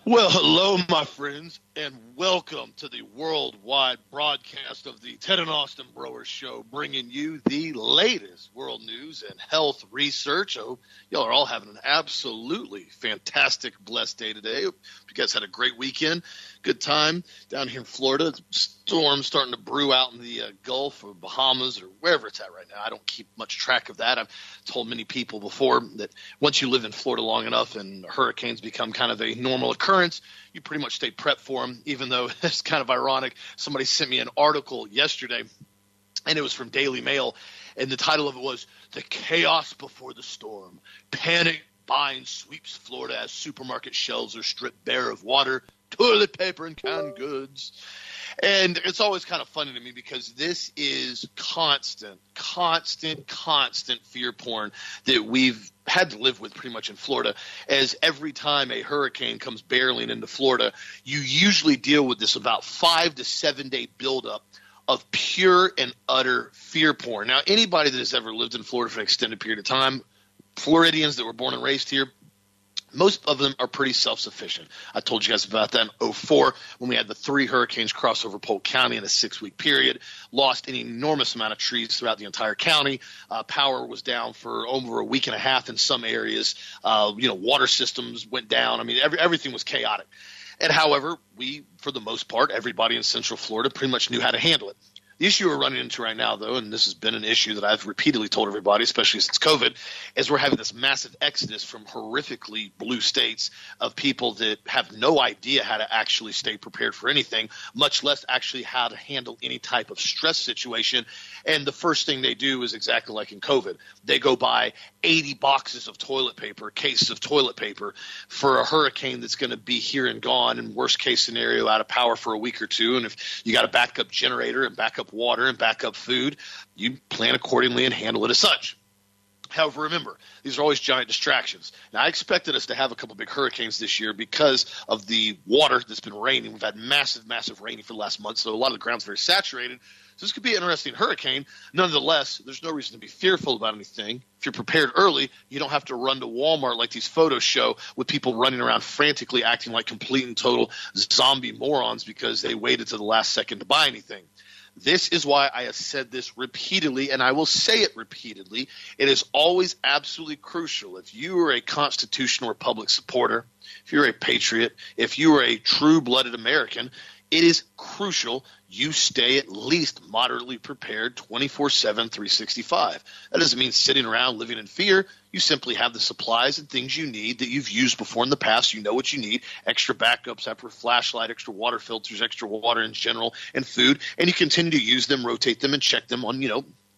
Well, hello, my friends, and welcome to the worldwide broadcast of the Ted and Austin Brewers Show, bringing you the latest world news and health research. I hope y'all are all having an absolutely fantastic, blessed day today. Hope you guys had a great weekend. Good time down here in Florida. Storms starting to brew out in the Gulf or Bahamas or wherever it's at right now. I don't keep much track of that. I've told many people before that once you live in Florida long enough and hurricanes become kind of a normal occurrence, you pretty much stay prepped for them, even though it's kind of ironic. Somebody sent me an article yesterday, and it was from Daily Mail, and the title of it was "The Chaos Before the Storm. Panic Buying Sweeps Florida as Supermarket Shelves Are Stripped Bare of Water, Toilet Paper, and Canned Goods." And it's always kind of funny to me because this is constant fear porn that we've had to live with pretty much in Florida. As every time a hurricane comes barreling into Florida, you usually deal with this about 5 to 7 day buildup of pure and utter fear porn. Now, anybody that has ever lived in Florida for an extended period of time, Floridians that were born and raised here, most of them are pretty self-sufficient. I told you guys about that in 2004 when we had the 3 hurricanes cross over Polk County in a 6-week period, lost an enormous amount of trees throughout the entire county. Power was down for over a week and a half in some areas. Water systems went down. I mean, everything was chaotic. And however, we, for the most part, everybody in Central Florida pretty much knew how to handle it. The issue we're running into right now, though, and this has been an issue that I've repeatedly told everybody, especially since COVID, is we're having this massive exodus from horrifically blue states of people that have no idea how to actually stay prepared for anything, much less actually how to handle any type of stress situation. And the first thing they do is exactly like in COVID. They go buy 80 boxes of toilet paper, cases of toilet paper for a hurricane that's going to be here and gone, and worst case scenario, out of power for a week or two. And if you got a backup generator and backup water and backup food, you plan accordingly and handle it as such. However, remember, these are always giant distractions. Now, I expected us to have a couple big hurricanes this year because of the water that's been raining. We've had massive raining for the last month, so a lot of the ground's very saturated. So this could be an interesting hurricane. Nonetheless, there's no reason to be fearful about anything. If you're prepared early, you don't have to run to Walmart like these photos show with people running around frantically acting like complete and total zombie morons because they waited to the last second to buy anything. This is why I have said this repeatedly, and I will say it repeatedly. It is always absolutely crucial. If you are a constitutional republic supporter, if you're a patriot, if you are a true-blooded American, it is crucial you stay at least moderately prepared 24/7, 365. That doesn't mean sitting around living in fear. You simply have the supplies and things you need that you've used before in the past. You know what you need: extra backups, extra flashlight, extra water filters, extra water in general, and food. And you continue to use them, rotate them, and check them on,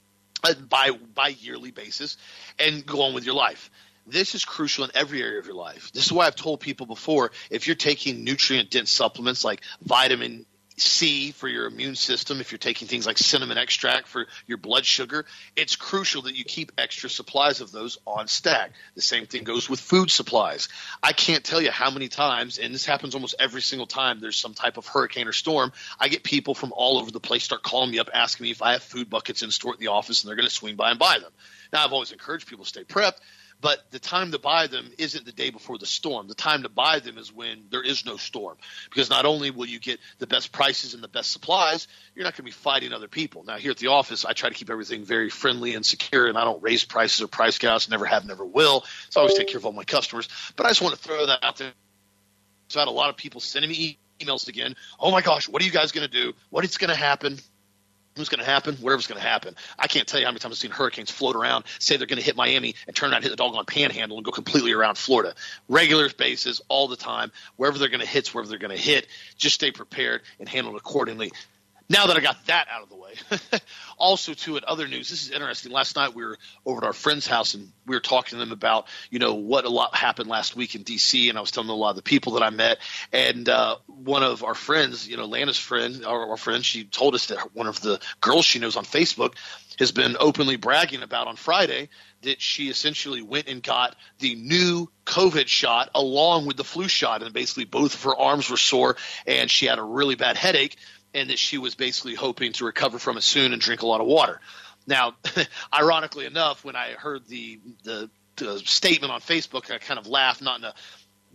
by yearly basis, and go on with your life. This is crucial in every area of your life. This is why I've told people before, if you're taking nutrient-dense supplements like vitamin C for your immune system, if you're taking things like cinnamon extract for your blood sugar, it's crucial that you keep extra supplies of those on stack. The same thing goes with food supplies. I can't tell you how many times, and this happens almost every single time there's some type of hurricane or storm, I get people from all over the place start calling me up asking me if I have food buckets in store at the office, and they're going to swing by and buy them. Now, I've always encouraged people to stay prepped, but the time to buy them isn't the day before the storm. The time to buy them is when there is no storm, because not only will you get the best prices and the best supplies, you're not going to be fighting other people. Now, here at the office, I try to keep everything very friendly and secure, and I don't raise prices or price gougers, never have, never will. So I always take care of all my customers. But I just want to throw that out there. So I had a lot of people sending me emails again. Oh, my gosh, what are you guys going to do? What is going to happen? What's going to happen? Whatever's going to happen. I can't tell you how many times I've seen hurricanes float around, say they're going to hit Miami, and turn around and hit the doggone panhandle and go completely around Florida. Regular basis, all the time. Wherever they're going to hit, wherever they're going to hit. Just stay prepared and handle it accordingly. Now that I got that out of the way, also too, in other news, this is interesting. Last night we were over at our friend's house and we were talking to them about, what a lot happened last week in D.C. And I was telling them a lot of the people that I met. And one of our friends, Lana's friend, our friend, she told us that one of the girls she knows on Facebook has been openly bragging about on Friday that she essentially went and got the new COVID shot along with the flu shot. And basically both of her arms were sore and she had a really bad headache, and that she was basically hoping to recover from it soon and drink a lot of water. Now, ironically enough, when I heard the statement on Facebook, I kind of laughed, not in a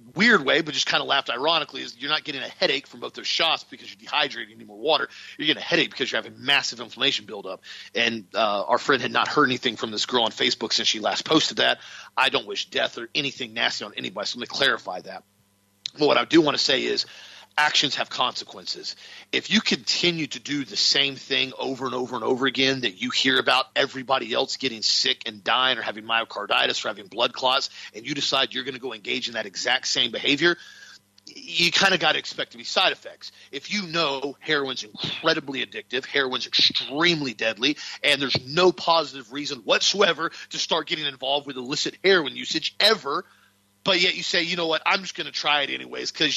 weird way, but just kind of laughed ironically, is you're not getting a headache from both those shots because you're dehydrating, you need more water. You're getting a headache because you're having massive inflammation buildup. And our friend had not heard anything from this girl on Facebook since she last posted that. I don't wish death or anything nasty on anybody, so let me clarify that. But what I do want to say is actions have consequences. If you continue to do the same thing over and over and over again that you hear about everybody else getting sick and dying or having myocarditis or having blood clots, and you decide you're going to go engage in that exact same behavior, you kind of got to expect to be side effects. If you know heroin's incredibly addictive, heroin's extremely deadly, and there's no positive reason whatsoever to start getting involved with illicit heroin usage ever, but yet you say, you know what, I'm just going to try it anyways because,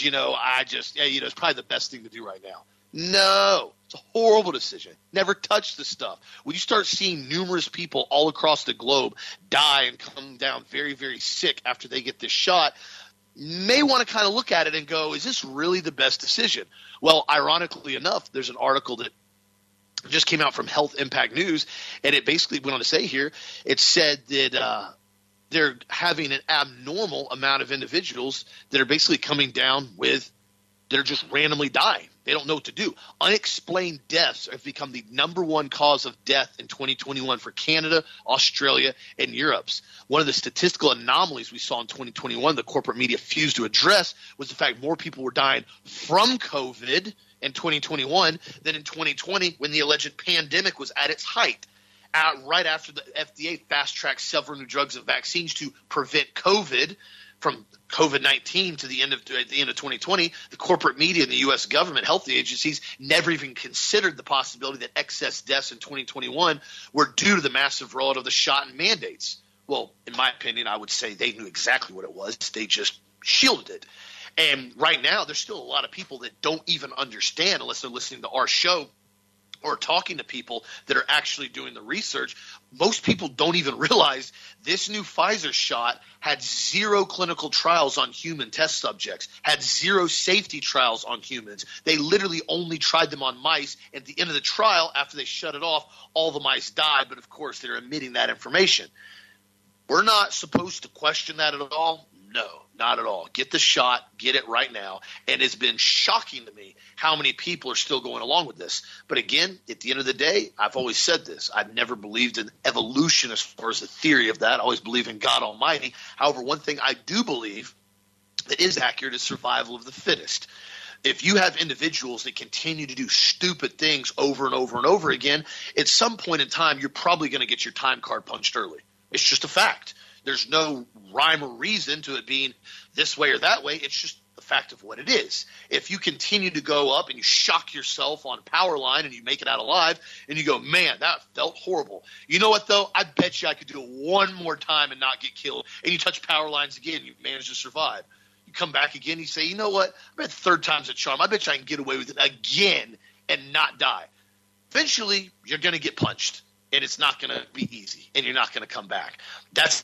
it's probably the best thing to do right now. No, it's a horrible decision. Never touch this stuff. When you start seeing numerous people all across the globe die and come down very, very sick after they get this shot, you may want to kind of look at it and go, is this really the best decision? Well, ironically enough, there's an article that just came out from Health Impact News, and it basically went on to say here, it said that they're having an abnormal amount of individuals that are basically coming down with – they're just randomly dying. They don't know what to do. Unexplained deaths have become the number one cause of death in 2021 for Canada, Australia, and Europe. One of the statistical anomalies we saw in 2021 the corporate media refused to address was the fact more people were dying from COVID in 2021 than in 2020 when the alleged pandemic was at its height. Right after the FDA fast-tracked several new drugs and vaccines to prevent COVID from COVID-19 to the end of 2020, the corporate media and the U.S. government health agencies never even considered the possibility that excess deaths in 2021 were due to the massive rollout of the shot and mandates. Well, in my opinion, I would say they knew exactly what it was. They just shielded it. And right now, there's still a lot of people that don't even understand unless they're listening to our show or talking to people that are actually doing the research. Most people don't even realize this new Pfizer shot had 0 clinical trials on human test subjects, had 0 safety trials on humans. They literally only tried them on mice. At the end of the trial, after they shut it off, all the mice died. But, of course, they're omitting that information. We're not supposed to question that at all. No, not at all. Get the shot. Get it right now. And it's been shocking to me how many people are still going along with this. But again, at the end of the day, I've always said this. I've never believed in evolution as far as the theory of that. I always believe in God Almighty. However, one thing I do believe that is accurate is survival of the fittest. If you have individuals that continue to do stupid things over and over and over again, at some point in time, you're probably going to get your time card punched early. It's just a fact. There's no rhyme or reason to it being this way or that way. It's just the fact of what it is. If you continue to go up and you shock yourself on power line and you make it out alive and you go, man, that felt horrible. You know what, though? I bet you I could do it one more time and not get killed. And you touch power lines again, you manage to survive. You come back again, you say, you know what? I bet third time's a charm. I bet you I can get away with it again and not die. Eventually, you're going to get punched, and it's not going to be easy, and you're not going to come back. That's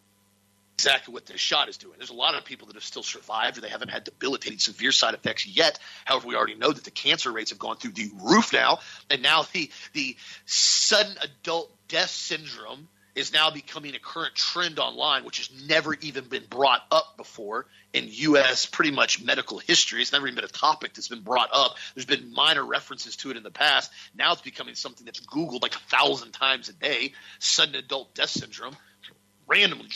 exactly what this shot is doing. There's a lot of people that have still survived, or they haven't had debilitating severe side effects yet. However, we already know that the cancer rates have gone through the roof now, and now the sudden adult death syndrome is now becoming a current trend online, which has never even been brought up before in U.S. pretty much medical history. It's never even been a topic that's been brought up. There's been minor references to it in the past. Now it's becoming something that's Googled like 1,000 times a day, sudden adult death syndrome. Randomly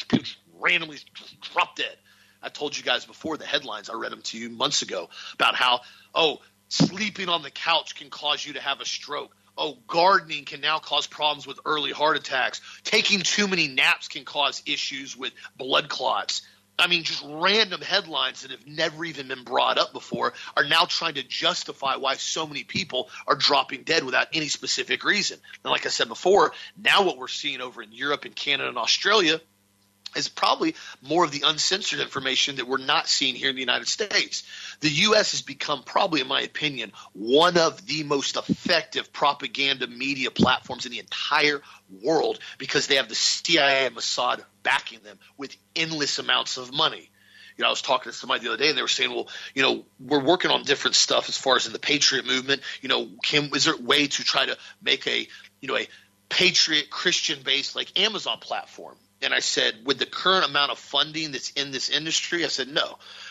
drop dead. I told you guys before the headlines. I read them to you months ago about how, sleeping on the couch can cause you to have a stroke. Gardening can now cause problems with early heart attacks. Taking too many naps can cause issues with blood clots. I mean, just random headlines that have never even been brought up before are now trying to justify why so many people are dropping dead without any specific reason. And like I said before, now what we're seeing over in Europe and Canada and Australia is probably more of the uncensored information that we're not seeing here in the United States. The U.S. has become probably, in my opinion, one of the most effective propaganda media platforms in the entire world because they have the CIA and Mossad backing them with endless amounts of money. I was talking to somebody the other day, and they were saying, we're working on different stuff as far as in the Patriot movement. Is there a way to try to make a Patriot Christian-based like Amazon platform? And I said, with the current amount of funding that's in this industry, I said, no.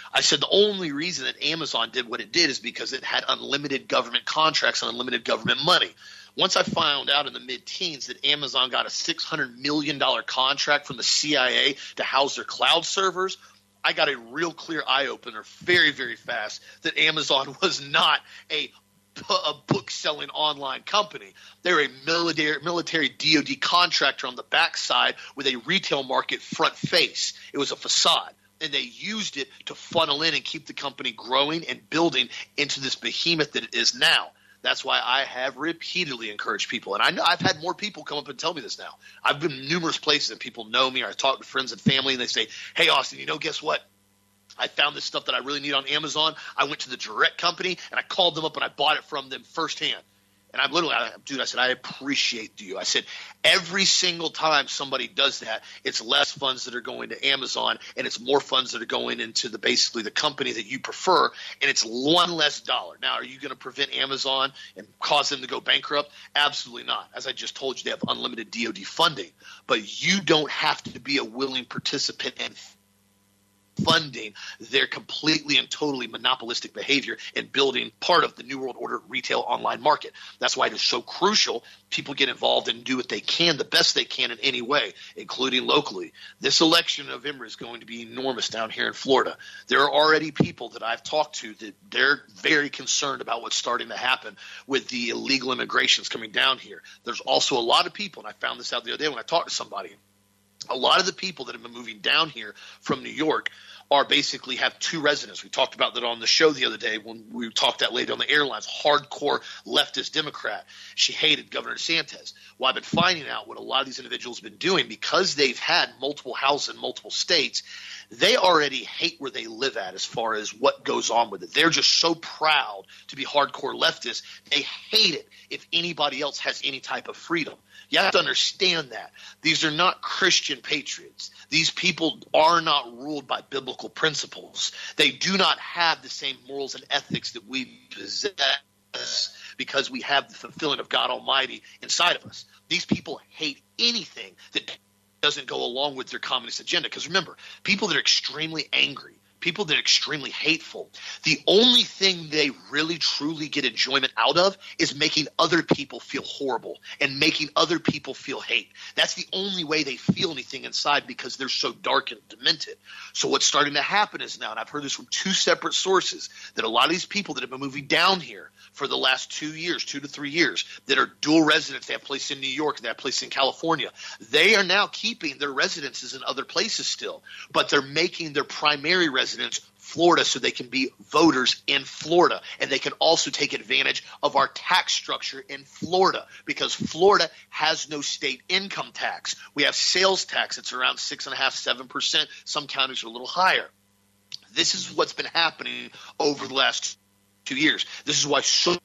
I said the only reason that Amazon did what it did is because it had unlimited government contracts and unlimited government money. Once I found out in the mid-teens that Amazon got a $600 million contract from the CIA to house their cloud servers, I got a real clear eye-opener very, very fast that Amazon was not a book-selling online company. They're a military DoD contractor on the backside with a retail market front face. It was a facade. And they used it to funnel in and keep the company growing and building into this behemoth that it is now. That's why I have repeatedly encouraged people. And I know I've had more people come up and tell me this now. I've been in numerous places and people know me, or I talk to friends and family, and they say, hey, Austin, guess what? I found this stuff that I really need on Amazon. I went to the direct company, and I called them up, and I bought it from them firsthand. And I said, I appreciate you. I said, every single time somebody does that, it's less funds that are going to Amazon, and it's more funds that are going into basically the company that you prefer, and it's one less dollar. Now, are you going to prevent Amazon and cause them to go bankrupt? Absolutely not. As I just told you, they have unlimited DoD funding, but you don't have to be a willing participant and funding their completely and totally monopolistic behavior in building part of the New World Order retail online market. That's why it is so crucial people get involved and do what they can, the best they can in any way, including locally. This election in November is going to be enormous down here in Florida. There are already people that I've talked to that they're very concerned about what's starting to happen with the illegal immigrations coming down here. There's also a lot of people, and I found this out the other day when I talked to somebody, a lot of the people that have been moving down here from New York are basically have two residents. We talked about that on the show the other day when we talked that lady on the airlines, hardcore leftist Democrat. She hated Governor DeSantis. Well, I've been finding out what a lot of these individuals have been doing because they've had multiple houses in multiple states. They already hate where they live at as far as what goes on with it. They're just so proud to be hardcore leftists. They hate it if anybody else has any type of freedom. You have to understand that. These are not Christian patriots. These people are not ruled by biblical principles. They do not have the same morals and ethics that we possess because we have the fulfilling of God Almighty inside of us. These people hate anything that doesn't go along with their communist agenda. Because remember, people that are extremely angry, people that are extremely hateful, the only thing they really truly get enjoyment out of is making other people feel horrible and making other people feel hate. That's the only way they feel anything inside because they're so dark and demented. So what's starting to happen is now, and I've heard this from two separate sources, that a lot of these people that have been moving down here for the last 2 years, 2 to 3 years, that are dual residents, they have a place in New York, they have a place in California, they are now keeping their residences in other places still, but they're making their primary residence Florida so they can be voters in Florida, and they can also take advantage of our tax structure in Florida because Florida has no state income tax. We have sales tax. It's around 6.5%, 7%. Some counties are a little higher. This is what's been happening over the last 2 years. This is why so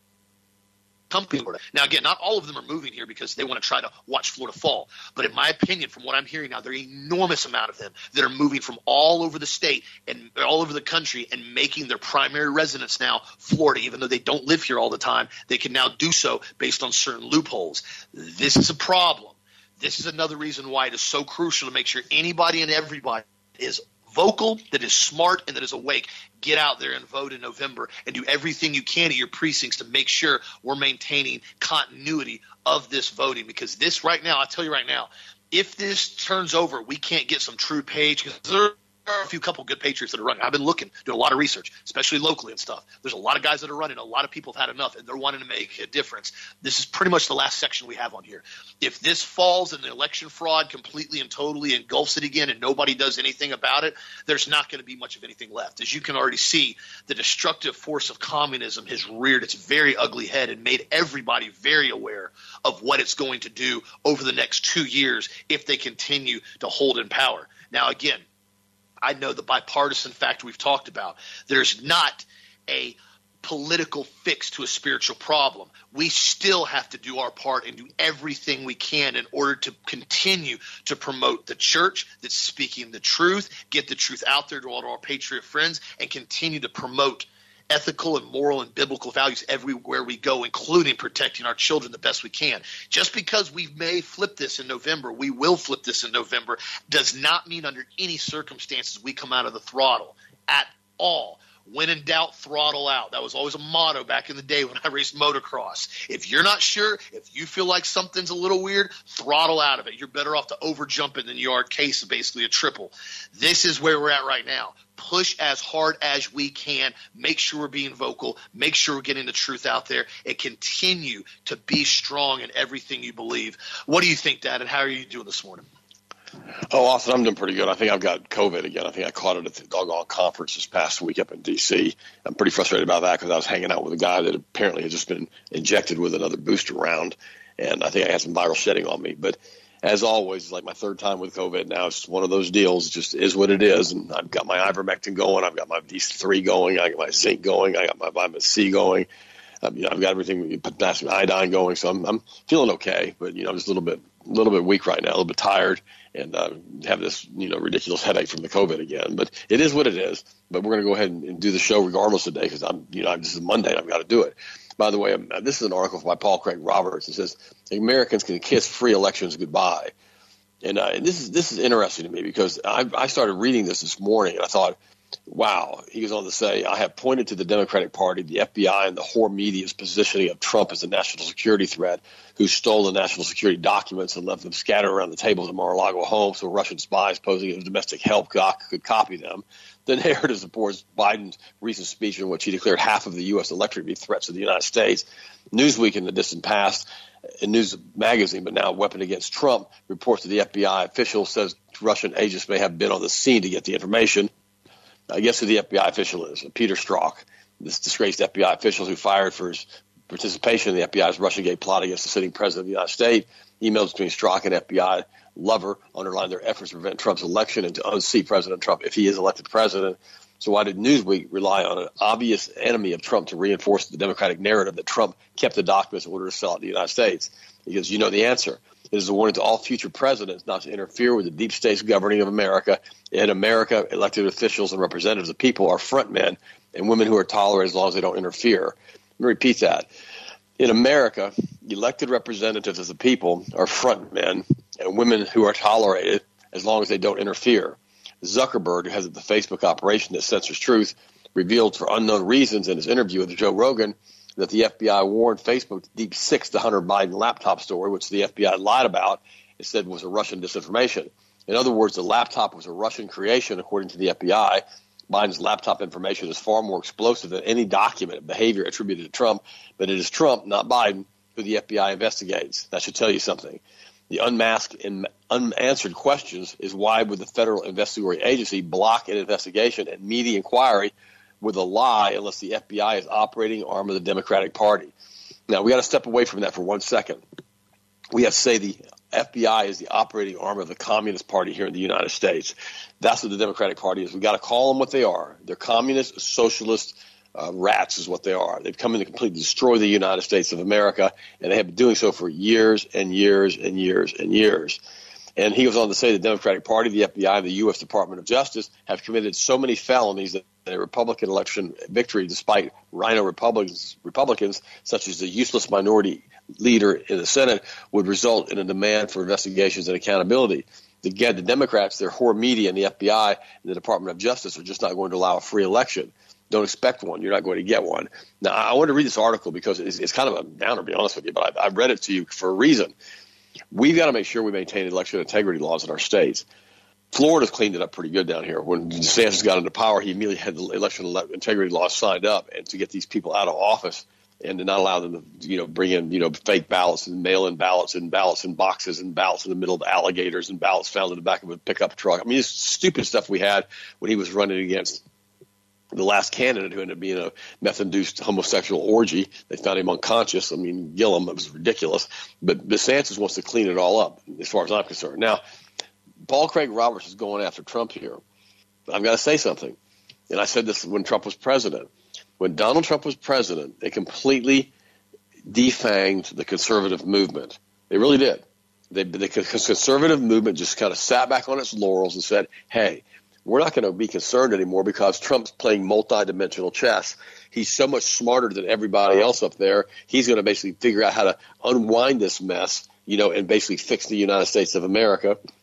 company. Now, again, not all of them are moving here because they want to try to watch Florida fall. But in my opinion, from what I'm hearing now, there are an enormous amount of them that are moving from all over the state and all over the country and making their primary residence now Florida. Even though they don't live here all the time, they can now do so based on certain loopholes. This is a problem. This is another reason why it is so crucial to make sure anybody and everybody is vocal, that is smart, and that is awake. Get out there and vote in November and do everything you can at your precincts to make sure we're maintaining continuity of this voting. Because this right now, I'll tell you right now, if this turns over, we can't get some true page because there are a couple good patriots that are running. I've been looking, doing a lot of research, especially locally and stuff. There's a lot of guys that are running. A lot of people have had enough, and they're wanting to make a difference. This is pretty much the last section we have on here. If this falls and the election fraud completely and totally engulfs it again and nobody does anything about it, there's not going to be much of anything left. As you can already see, the destructive force of communism has reared its very ugly head and made everybody very aware of what it's going to do over the next 2 years if they continue to hold in power. Now, again, I know the bipartisan factor we've talked about. There's not a political fix to a spiritual problem. We still have to do our part and do everything we can in order to continue to promote the church that's speaking the truth, get the truth out there to all of our patriot friends, and continue to promote ethical and moral and biblical values everywhere we go, including protecting our children the best we can. Just because we may flip this in November, we will flip this in November, does not mean under any circumstances we come out of the throttle. at all. When in doubt, throttle out. That was always a motto back in the day when I raced motocross. If you're not sure, if you feel like something's a little weird, throttle out of it. You're better off to overjump it than you are case basically a triple. This is where we're at right now. Push as hard as we can. Make sure we're being vocal. Make sure we're getting the truth out there, and continue to be strong in everything you believe. What do you think, Dad, and how are you doing this morning? Oh, Austin, I'm doing pretty good. I think I've got COVID again. I think I caught it at the doggone conference this past week up in D.C. I'm pretty frustrated about that because I was hanging out with a guy that apparently had just been injected with another booster round, and I think I had some viral shedding on me. But as always, it's like my third time with COVID now. It's one of those deals. It just is what it is, and I've got my ivermectin going. I've got my D3 going. I got my zinc going. I got my vitamin C going. I've got everything, potassium iodine going. So I'm feeling okay, but I'm just a little bit weak right now, a little bit tired, and have this ridiculous headache from the COVID again. But it is what it is. But we're going to go ahead and do the show regardless today because this is Monday and I've got to do it. By the way, this is an article by Paul Craig Roberts. It says Americans can kiss free elections goodbye, and this is interesting to me because I started reading this morning and I thought, wow. He goes on to say, I have pointed to the Democratic Party, the FBI, and the whore media's positioning of Trump as a national security threat who stole the national security documents and left them scattered around the tables at Mar-a-Lago home so Russian spies posing as domestic help could copy them. The narrative supports Biden's recent speech in which he declared half of the U.S. electorate be threats to the United States. Newsweek in the distant past, and News Magazine, but now a weapon against Trump, reports that the FBI official says Russian agents may have been on the scene to get the information. Guess who the FBI official is? Peter Strzok, this disgraced FBI official who fired for his participation in the FBI's Russiagate plot against the sitting president of the United States. Emails between Strzok and FBI lover underline their efforts to prevent Trump's election and to unseat President Trump if he is elected president. So why did Newsweek rely on an obvious enemy of Trump to reinforce the Democratic narrative that Trump kept the documents in order to sell out the United States? Because you know the answer. It is a warning to all future presidents not to interfere with the deep states governing of America. In America, elected officials and representatives of people are front men and women who are tolerated as long as they don't interfere. Let me repeat that. In America, elected representatives of the people are front men and women who are tolerated as long as they don't interfere. Zuckerberg, who has the Facebook operation that censors truth, revealed for unknown reasons in his interview with Joe Rogan that the FBI warned Facebook to deep six the Hunter Biden laptop story, which the FBI lied about and said was a Russian disinformation. In other words, the laptop was a Russian creation, according to the FBI. Biden's laptop information is far more explosive than any document of behavior attributed to Trump, but it is Trump, not Biden, who the FBI investigates. That should tell you something. The unmasked and unanswered questions is why would the federal investigatory agency block an investigation and media inquiry with a lie unless the FBI is operating arm of the Democratic Party? Now, we got to step away from that for 1 second. We have to say the FBI is the operating arm of the Communist Party here in the United States. That's what the Democratic Party is. We got to call them what they are. They're communist, socialist rats is what they are. They've come in to completely destroy the United States of America, and they have been doing so for years and years and years and years. And he goes on to say the Democratic Party, the FBI, and the U.S. Department of Justice have committed so many felonies that a Republican election victory, despite rhino Republicans, such as the useless minority leader in the Senate, would result in a demand for investigations and accountability. Again, the Democrats, their whore media, and the FBI and the Department of Justice are just not going to allow a free election. Don't expect one. You're not going to get one. Now, I want to read this article because it's kind of a downer, to be honest with you, but I've read it to you for a reason. We've got to make sure we maintain election integrity laws in our states. Florida's cleaned it up pretty good down here. When DeSantis got into power, he immediately had the election integrity laws signed up, and to get these people out of office and to not allow them to, bring in, fake ballots and mail-in ballots in boxes and ballots in the middle of alligators and ballots found in the back of a pickup truck. I mean, it's stupid stuff we had when he was running against the last candidate who ended up being a meth-induced homosexual orgy. They found him unconscious. I mean, Gillum, it was ridiculous. But DeSantis wants to clean it all up, as far as I'm concerned. Now, Paul Craig Roberts is going after Trump here. But I've got to say something. And I said this when Trump was president. When Donald Trump was president, they completely defanged the conservative movement. They really did. The conservative movement just kind of sat back on its laurels and said, hey, we're not going to be concerned anymore because Trump's playing multi-dimensional chess. He's so much smarter than everybody else up there. He's going to basically figure out how to unwind this mess, and basically fix the United States of America.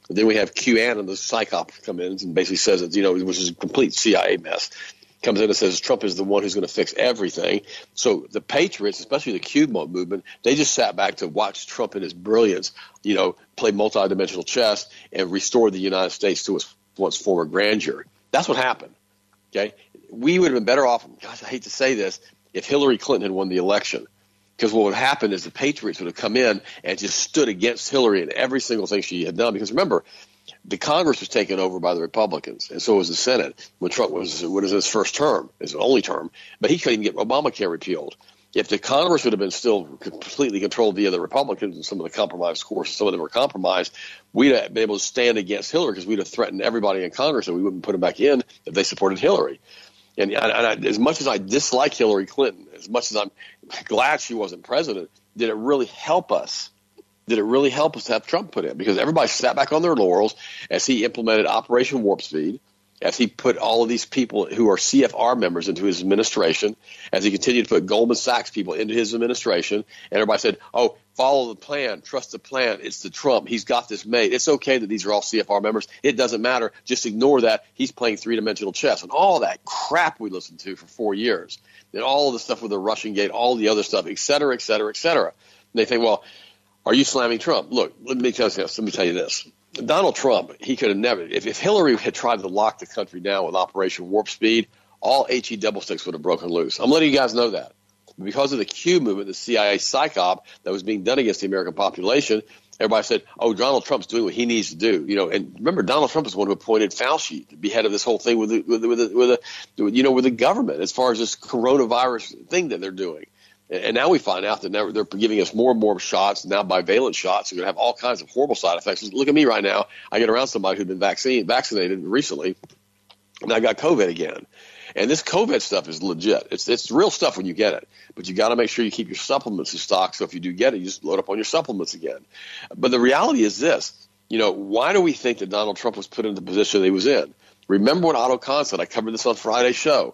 Then we have QAnon, the psyop, come in and basically says that, which is a complete CIA mess, comes in and says Trump is the one who's going to fix everything. So the patriots, especially the Q movement, they just sat back to watch Trump in his brilliance, play multidimensional chess and restore the United States to its once former grandeur. That's what happened. Okay, we would have been better off. Gosh, I hate to say this, if Hillary Clinton had won the election. Because what would happen is the patriots would have come in and just stood against Hillary in every single thing she had done. Because remember, the Congress was taken over by the Republicans, and so was the Senate when Trump was his first term, his only term. But he couldn't even get Obamacare repealed. If the Congress would have been still completely controlled via the Republicans and some of the compromised course, some of them were compromised, we'd have been able to stand against Hillary because we'd have threatened everybody in Congress and we wouldn't put them back in if they supported Hillary. And as much as I dislike Hillary Clinton, as much as I'm glad she wasn't president, did it really help us? Did it really help us to have Trump put in? Because everybody sat back on their laurels as he implemented Operation Warp Speed, as he put all of these people who are CFR members into his administration, as he continued to put Goldman Sachs people into his administration, and everybody said, oh, follow the plan, trust the plan, it's the Trump, he's got this made. It's okay that these are all CFR members. It doesn't matter. Just ignore that. He's playing three-dimensional chess. And all that crap we listened to for 4 years, and all of the stuff with the Russian gate, all the other stuff, et cetera, et cetera, et cetera. And they think, well, are you slamming Trump? Look, let me tell you this. Donald Trump, he could have never, if Hillary had tried to lock the country down with Operation Warp Speed, all HE double sticks would have broken loose. I'm letting you guys know that. Because of the Q movement, the CIA psyop that was being done against the American population, everybody said, oh, Donald Trump's doing what he needs to do. And remember, Donald Trump is the one who appointed Fauci to be head of this whole thing with the government as far as this coronavirus thing that they're doing. And now we find out that they're giving us more and more shots, now bivalent shots. They're going to have all kinds of horrible side effects. Look at me right now. I get around somebody who'd been vaccinated recently, and I got COVID again. And this COVID stuff is legit. It's real stuff when you get it. But you got to make sure you keep your supplements in stock. So if you do get it, you just load up on your supplements again. But the reality is this. Why do we think that Donald Trump was put in the position that he was in? Remember what Otto Kahn said. I covered this on Friday's show.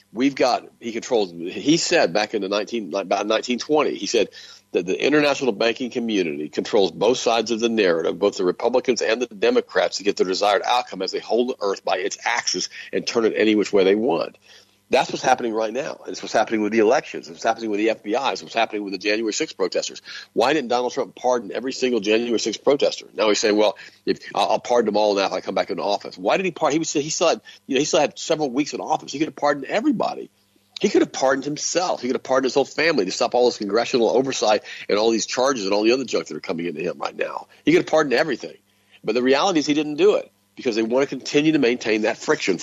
He said back in about 1920, he said that the international banking community controls both sides of the narrative, both the Republicans and the Democrats, to get their desired outcome as they hold the earth by its axis and turn it any which way they want. That's what's happening right now. It's what's happening with the elections. It's what's happening with the FBI. It's what's happening with the January 6th protesters. Why didn't Donald Trump pardon every single January 6th protester? Now he's saying, well, I'll pardon them all now if I come back into office. Why did he pardon? He still had several weeks in office. He could have pardoned everybody. He could have pardoned himself. He could have pardoned his whole family to stop all this congressional oversight and all these charges and all the other junk that are coming into him right now. He could have pardoned everything. But the reality is he didn't do it because they want to continue to maintain that friction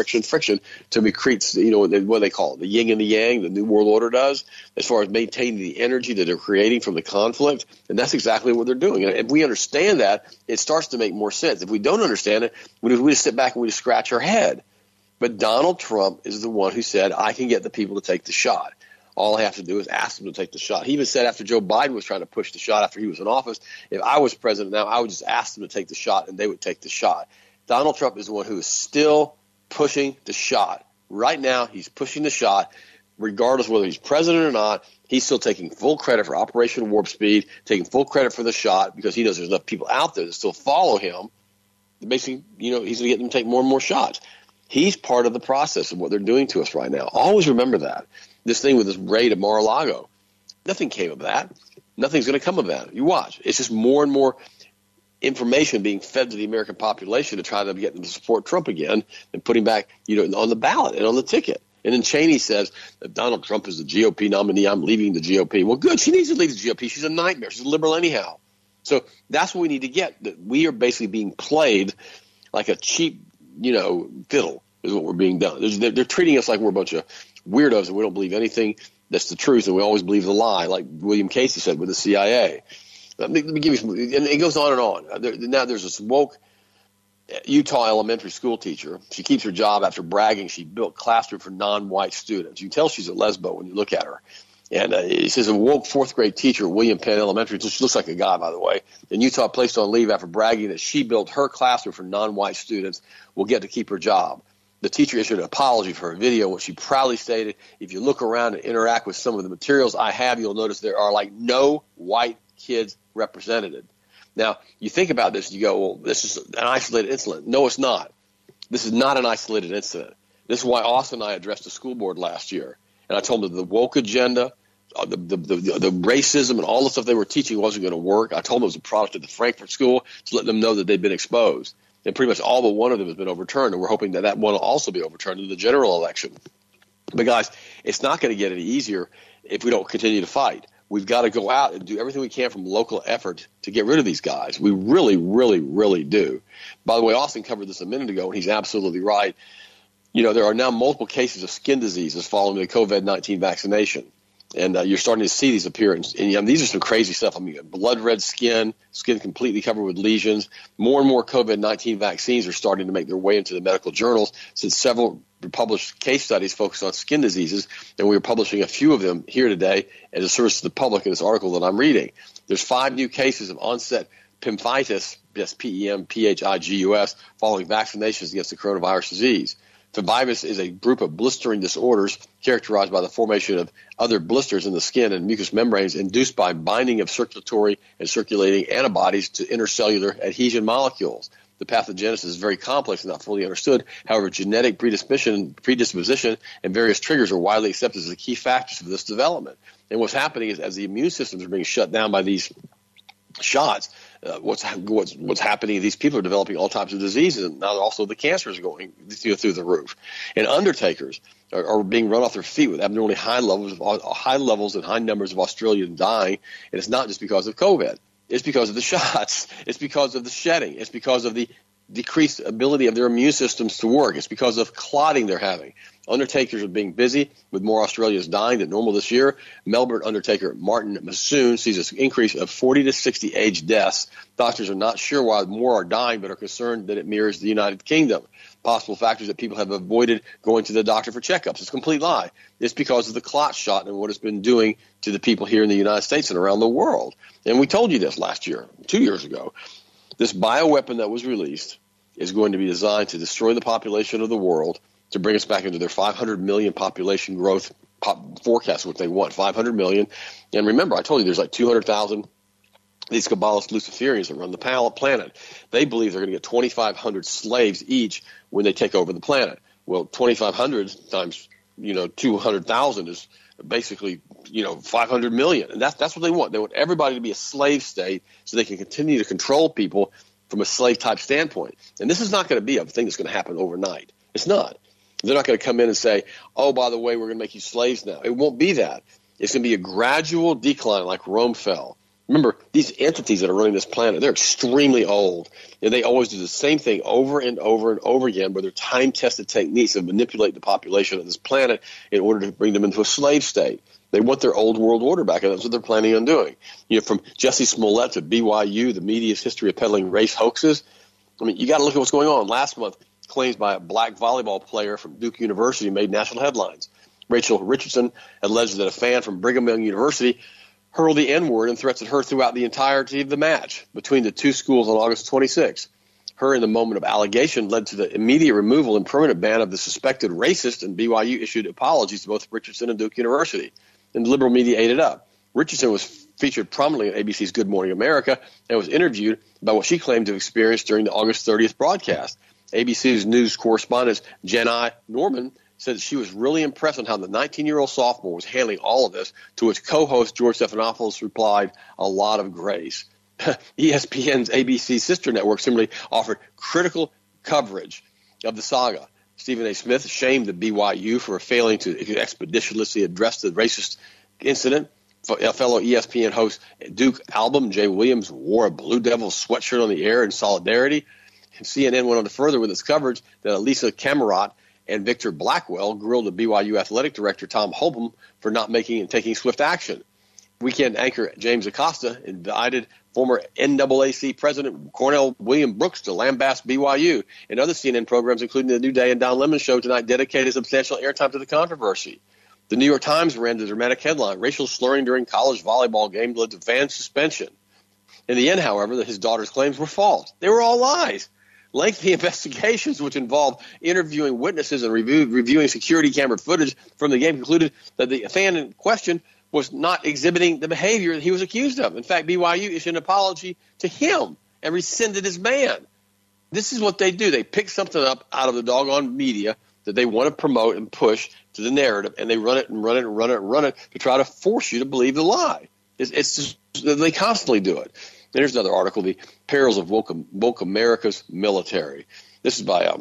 to create, what they call it, the yin and the yang, the New World Order does, as far as maintaining the energy that they're creating from the conflict. And that's exactly what they're doing. And if we understand that, it starts to make more sense. If we don't understand it, we just sit back and we just scratch our head. But Donald Trump is the one who said, I can get the people to take the shot. All I have to do is ask them to take the shot. He even said after Joe Biden was trying to push the shot after he was in office, if I was president now, I would just ask them to take the shot and they would take the shot. Donald Trump is the one who is still pushing the shot. Right now, he's pushing the shot. Regardless of whether he's president or not, he's still taking full credit for Operation Warp Speed, taking full credit for the shot because he knows there's enough people out there that still follow him. Basically, he's going to get them to take more and more shots. He's part of the process of what they're doing to us right now. Always remember that. This thing with this raid at Mar-a-Lago, nothing came of that. Nothing's going to come of that. You watch. It's just more and more information being fed to the American population to try to get them to support Trump again and put him back, on the ballot and on the ticket. And then Cheney says, if Donald Trump is the GOP nominee, I'm leaving the GOP. Well, good. She needs to leave the GOP. She's a nightmare. She's a liberal anyhow. So that's what we need to get. That we are basically being played like a cheap, fiddle is what we're being done. They're treating us like we're a bunch of weirdos and we don't believe anything that's the truth and we always believe the lie, like William Casey said with the CIA. Let me give you some, and it goes on and on. Now there's this woke Utah elementary school teacher. She keeps her job after bragging she built classroom for non-white students. You can tell she's a lesbo when you look at her. And it says a woke fourth grade teacher at William Penn Elementary, she looks like a guy, by the way, in Utah placed on leave after bragging that she built her classroom for non-white students will get to keep her job. The teacher issued an apology for her video, which she proudly stated, if you look around and interact with some of the materials I have, you'll notice there are no white kids represented. Now, you think about this, you go, well, this is an isolated incident. No, it's not. This is not an isolated incident. This is why Austin and I addressed the school board last year. And I told them the woke agenda, the racism and all the stuff they were teaching wasn't going to work. I told them it was a product of the Frankfurt School to let them know that they'd been exposed. And pretty much all but one of them has been overturned, and we're hoping that one will also be overturned in the general election. But, guys, it's not going to get any easier if we don't continue to fight. We've got to go out and do everything we can from local effort to get rid of these guys. We really, really, really do. By the way, Austin covered this a minute ago, and he's absolutely right. You know, there are now multiple cases of skin diseases following the COVID-19 vaccination. And you're starting to see these appear. And these are some crazy stuff. I mean, blood red skin completely covered with lesions. More and more COVID-19 vaccines are starting to make their way into the medical journals, since several published case studies focus on skin diseases. And we're publishing a few of them here today as a service to the public in this article that I'm reading. There's 5 new cases of onset pemphigus, that's P-E-M-P-H-I-G-U-S, following vaccinations against the coronavirus disease. Pemphigus is a group of blistering disorders characterized by the formation of other blisters in the skin and mucous membranes induced by binding of circulatory and circulating antibodies to intercellular adhesion molecules. The pathogenesis is very complex and not fully understood. However, genetic predisposition and various triggers are widely accepted as the key factors for this development. And what's happening is, as the immune systems are being shut down by these shots, what's happening? These people are developing all types of diseases, and now also the cancers are going through the roof. And undertakers are being run off their feet with abnormally high levels and high numbers of Australians dying. And it's not just because of COVID. It's because of the shots. It's because of the shedding. It's because of the decreased ability of their immune systems to work. It's because of clotting they're having. Undertakers are being busy with more Australians dying than normal this year. Melbourne undertaker Martin Massoon sees an increase of 40 to 60 age deaths. Doctors are not sure why more are dying, but are concerned that it mirrors the United Kingdom. Possible factors that people have avoided going to the doctor for checkups. It's a complete lie. It's because of the clot shot and what it's been doing to the people here in the United States and around the world. And we told you this last year, 2 years ago. This bioweapon that was released is going to be designed to destroy the population of the world, to bring us back into their 500 million population growth forecast, what they want, 500 million. And remember, I told you there's like 200,000 these Kabbalist Luciferians that run the planet. They believe they're going to get 2,500 slaves each when they take over the planet. Well, 2,500 times 200,000 is basically 500 million, and that's what they want. They want everybody to be a slave state so they can continue to control people from a slave type standpoint. And this is not going to be a thing that's going to happen overnight. It's not. They're not going to come in and say, oh, by the way, we're going to make you slaves now. It won't be that. It's going to be a gradual decline like Rome fell. Remember, these entities that are running this planet, they're extremely old, and they always do the same thing over and over and over again with their time-tested techniques of manipulate the population of this planet in order to bring them into a slave state. They want their old world order back, and that's what they're planning on doing. From Jesse Smollett to BYU, the media's history of peddling race hoaxes. I mean, you got to look at what's going on. Last month, claims by a black volleyball player from Duke University made national headlines. Rachel Richardson alleged that a fan from Brigham Young University hurled the N-word and threatened her throughout the entirety of the match between the two schools on August 26. Her, in the moment of allegation, led to the immediate removal and permanent ban of the suspected racist, and BYU issued apologies to both Richardson and Duke University. And the liberal media ate it up. Richardson was featured prominently on ABC's Good Morning America and was interviewed about what she claimed to have experienced during the August 30th broadcast. ABC's news correspondent Jenai Norman said that she was really impressed on how the 19-year-old sophomore was handling all of this, to which co-host George Stephanopoulos replied, a lot of grace. ESPN's ABC sister network similarly offered critical coverage of the saga. Stephen A. Smith shamed the BYU for failing to expeditiously address the racist incident. Fellow ESPN host Duke Album Jay Williams wore a Blue Devils sweatshirt on the air in solidarity. And CNN went on to further with its coverage that Elisa Camerot and Victor Blackwell grilled the BYU athletic director Tom Holcomb for not making and taking swift action. Weekend anchor James Acosta invited former NAAC president Cornell William Brooks to lambast BYU, and other CNN programs, including The New Day and Don Lemon Show tonight, dedicated substantial airtime to the controversy. The New York Times ran the dramatic headline, racial slurring during college volleyball game led to fan suspension. In the end, however, his daughter's claims were false. They were all lies. Lengthy investigations, which involved interviewing witnesses and reviewing security camera footage from the game, concluded that the fan in question was not exhibiting the behavior that he was accused of. In fact, BYU issued an apology to him and rescinded his ban. This is what they do. They pick something up out of the doggone media that they want to promote and push to the narrative, and they run it and run it and run it and run it to try to force you to believe the lie. It's just, they constantly do it. And here's another article, The Perils of Woke America's Military. This is by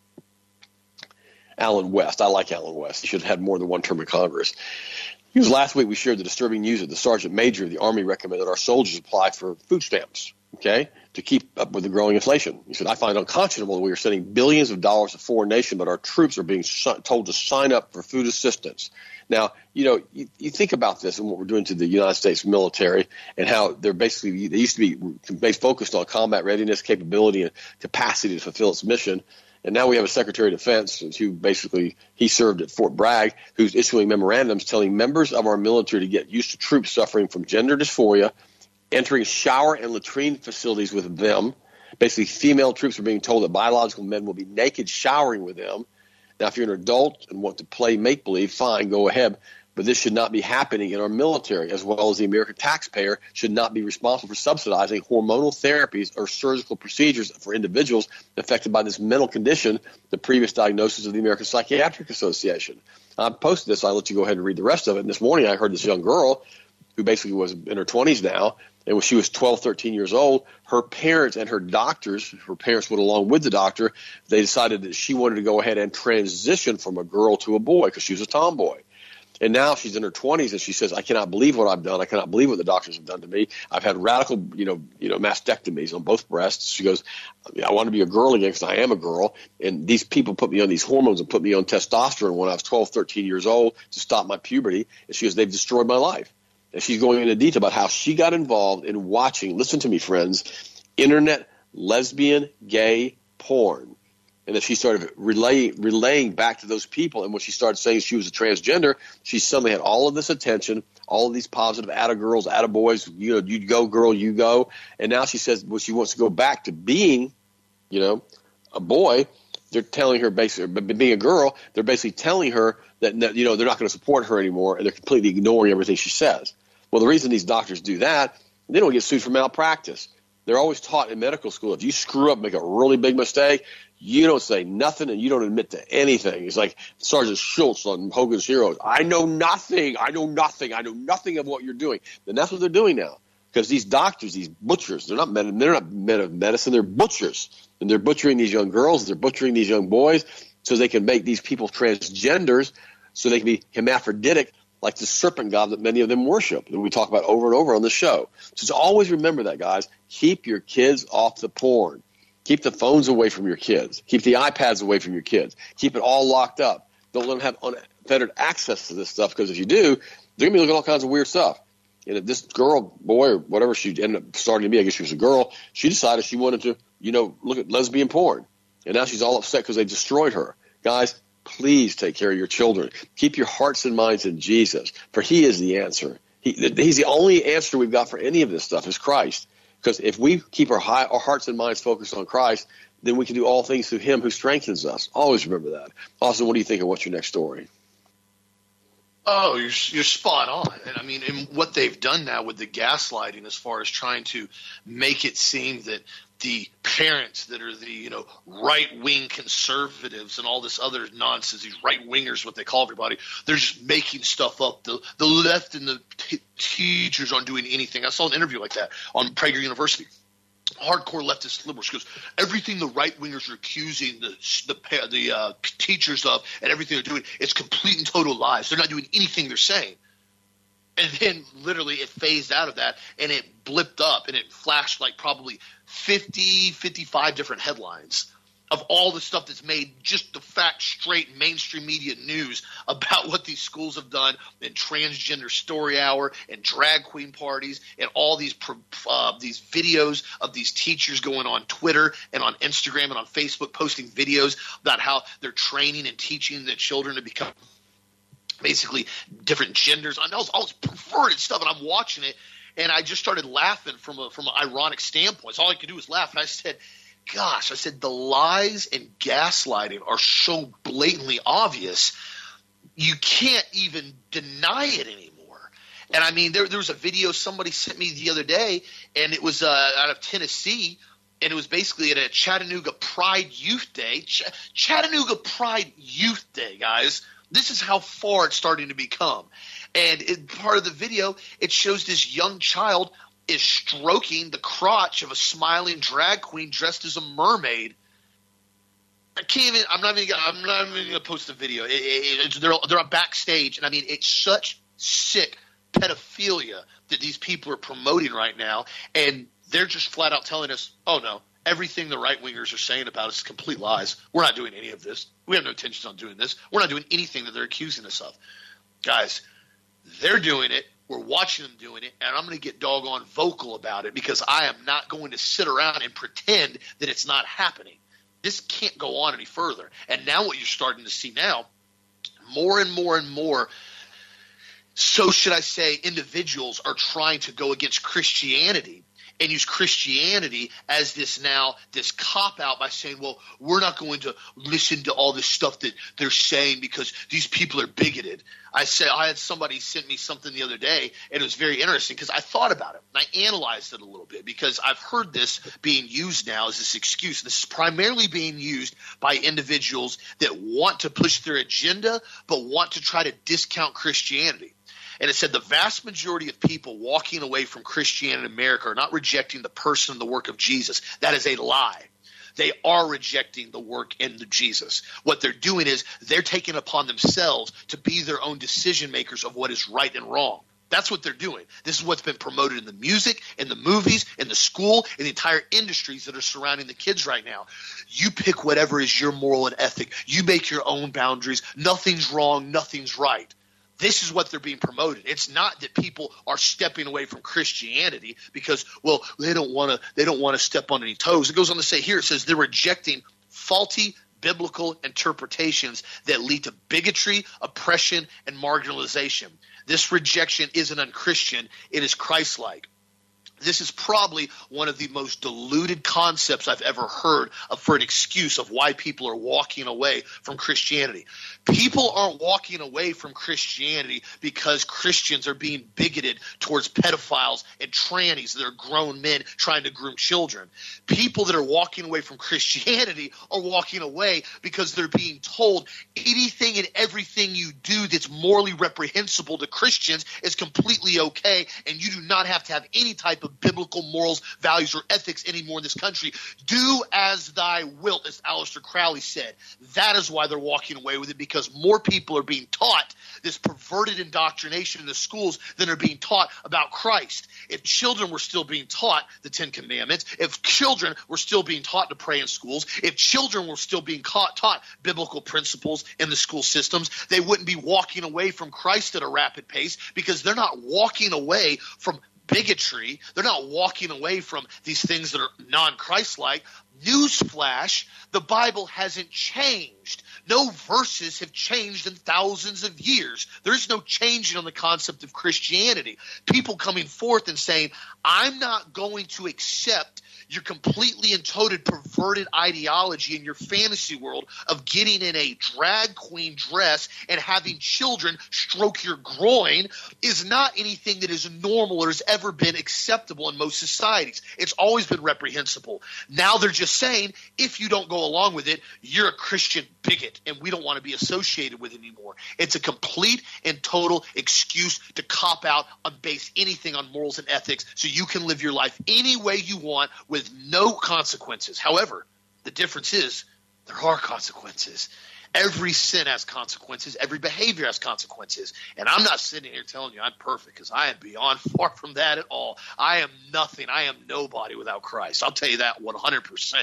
Alan West. I like Alan West. He should have had more than one term in Congress. Last week we shared the disturbing news that the Sergeant Major of the Army recommended our soldiers apply for food stamps, to keep up with the growing inflation. He said, I find unconscionable that we are sending billions of dollars to foreign nations, but our troops are being told to sign up for food assistance. Now, you think about this and what we're doing to the United States military and how they used to be focused on combat readiness, capability, and capacity to fulfill its mission. And now we have a Secretary of Defense he served at Fort Bragg, who's issuing memorandums telling members of our military to get used to troops suffering from gender dysphoria, entering shower and latrine facilities with them. Basically, female troops are being told that biological men will be naked showering with them. Now, if you're an adult and want to play make-believe, fine, go ahead. But this should not be happening in our military, as well as the American taxpayer should not be responsible for subsidizing hormonal therapies or surgical procedures for individuals affected by this mental condition, the previous diagnosis of the American Psychiatric Association. I posted this. I'll let you go ahead and read the rest of it. And this morning I heard this young girl who basically was in her 20s now, and when she was 12, 13 years old, her parents and her doctors, her parents went along with the doctor, they decided that she wanted to go ahead and transition from a girl to a boy because she was a tomboy. And now she's in her 20s, and she says, I cannot believe what I've done. I cannot believe what the doctors have done to me. I've had radical, mastectomies on both breasts. She goes, I want to be a girl again because I am a girl. And these people put me on these hormones and put me on testosterone when I was 12, 13 years old to stop my puberty. And she goes, they've destroyed my life. And she's going into detail about how she got involved in watching, listen to me, friends, internet lesbian gay porn. And that she started relaying back to those people. And when she started saying she was a transgender, she suddenly had all of this attention, all of these positive atta-girls, atta-boys, you go, girl, you go. And now she says, well, she wants to go back to being, a boy. They're telling her basically, being a girl, they're basically telling her that, they're not going to support her anymore, and they're completely ignoring everything she says. Well, the reason these doctors do that, they don't get sued for malpractice. They're always taught in medical school, if you screw up, make a really big mistake, you don't say nothing and you don't admit to anything. It's like Sergeant Schultz on Hogan's Heroes. I know nothing. I know nothing of what you're doing. And that's what they're doing now. Because these doctors, these butchers, they're not men of medicine, they're butchers. And they're butchering these young girls, they're butchering these young boys so they can make these people transgenders so they can be hermaphroditic like the serpent god that many of them worship, that we talk about over and over on the show. So just always remember that, guys. Keep your kids off the porn. Keep the phones away from your kids. Keep the iPads away from your kids. Keep it all locked up. Don't let them have unfettered access to this stuff, because if you do, they're going to be looking at all kinds of weird stuff. And if this girl, boy, or whatever she ended up starting to be, I guess she was a girl, she decided she wanted to, look at lesbian porn. And now she's all upset because they destroyed her. Guys, please take care of your children. Keep your hearts and minds in Jesus, for he is the answer. He's the only answer we've got for any of this stuff is Christ. Because if we keep our hearts and minds focused on Christ, then we can do all things through him who strengthens us. Always remember that. Austin, what do you think of what's your next story? Oh, you're spot on. And I mean, and what they've done now with the gaslighting, as far as trying to make it seem that the parents that are the right-wing conservatives and all this other nonsense, these right-wingers, what they call everybody, they're just making stuff up. The left and the teachers aren't doing anything. I saw an interview like that on Prager University. Hardcore leftist liberals. She goes, everything the right-wingers are accusing the teachers of and everything they're doing, it's complete and total lies. They're not doing anything they're saying. And then literally it phased out of that, and it blipped up, and it flashed like probably 55 different headlines of all the stuff that's made just the fact straight mainstream media news about what these schools have done, and transgender story hour and drag queen parties and all these videos of these teachers going on Twitter and on Instagram and on Facebook posting videos about how they're training and teaching the children to become basically different genders. I know all this perverted stuff, and I'm watching it, and I just started laughing from an ironic standpoint. So all I could do was laugh, and I said, gosh, the lies and gaslighting are so blatantly obvious, you can't even deny it anymore. And I mean, there was a video somebody sent me the other day, and it was out of Tennessee, and it was basically at a Chattanooga Pride Youth Day. Chattanooga Pride Youth Day, guys. This is how far it's starting to become. And part of the video, it shows this young child is stroking the crotch of a smiling drag queen dressed as a mermaid. I'm not even going to post the video. They're backstage, and I mean, it's such sick pedophilia that these people are promoting right now, and they're just flat out telling us, oh no, everything the right wingers are saying about us is complete lies. We're not doing any of this. We have no intentions on doing this. We're not doing anything that they're accusing us of. Guys, they're doing it. We're watching them doing it, and I'm going to get doggone vocal about it because I am not going to sit around and pretend that it's not happening. This can't go on any further. And now what you're starting to see now, more and more and more, so should I say, individuals are trying to go against Christianity and use Christianity as this cop-out by saying, well, we're not going to listen to all this stuff that they're saying because these people are bigoted. I had somebody send me something the other day, and it was very interesting because I thought about it. And I analyzed it a little bit because I've heard this being used now as this excuse. This is primarily being used by individuals that want to push their agenda but want to try to discount Christianity. And it said the vast majority of people walking away from Christianity in America are not rejecting the person and the work of Jesus. That is a lie. They are rejecting the work and Jesus. What they're doing is they're taking upon themselves to be their own decision makers of what is right and wrong. That's what they're doing. This is what's been promoted in the music, in the movies, in the school, in the entire industries that are surrounding the kids right now. You pick whatever is your moral and ethic. You make your own boundaries. Nothing's wrong. Nothing's right. This is what they're being promoted. It's not that people are stepping away from Christianity because, well, they don't want to step on any toes. It goes on to say here, it says they're rejecting faulty biblical interpretations that lead to bigotry, oppression, and marginalization. This rejection isn't unchristian. It is Christ-like. This is probably one of the most diluted concepts I've ever heard for an excuse of why people are walking away from Christianity. People aren't walking away from Christianity because Christians are being bigoted towards pedophiles and trannies that are grown men trying to groom children. People that are walking away from Christianity are walking away because they're being told anything and everything you do that's morally reprehensible to Christians is completely okay, and you do not have to have any type of biblical morals, values, or ethics anymore in this country. Do as thy wilt, as Aleister Crowley said. That is why they're walking away with it, because more people are being taught this perverted indoctrination in the schools than are being taught about Christ. If children were still being taught the Ten Commandments, if children were still being taught to pray in schools, if children were still being taught biblical principles in the school systems, they wouldn't be walking away from Christ at a rapid pace, because they're not walking away from bigotry. They're not walking away from these things that are non-Christ-like. Newsflash, the Bible hasn't changed. No verses have changed in thousands of years. There's no changing on the concept of Christianity. People coming forth and saying, I'm not going to accept your completely and totally perverted ideology in your fantasy world of getting in a drag queen dress and having children stroke your groin is not anything that is normal or has ever been acceptable in most societies. It's always been reprehensible. Now they're just saying, if you don't go along with it, you're a Christian bigot and we don't want to be associated with it anymore. It's a complete and total excuse to cop out and base anything on morals and ethics so you can live your life any way you want with no consequences. However, the difference is there are consequences. Every sin has consequences. Every behavior has consequences. And I'm not sitting here telling you I'm perfect, because I am beyond far from that at all. I am nothing. I am nobody without Christ. I'll tell you that 100%.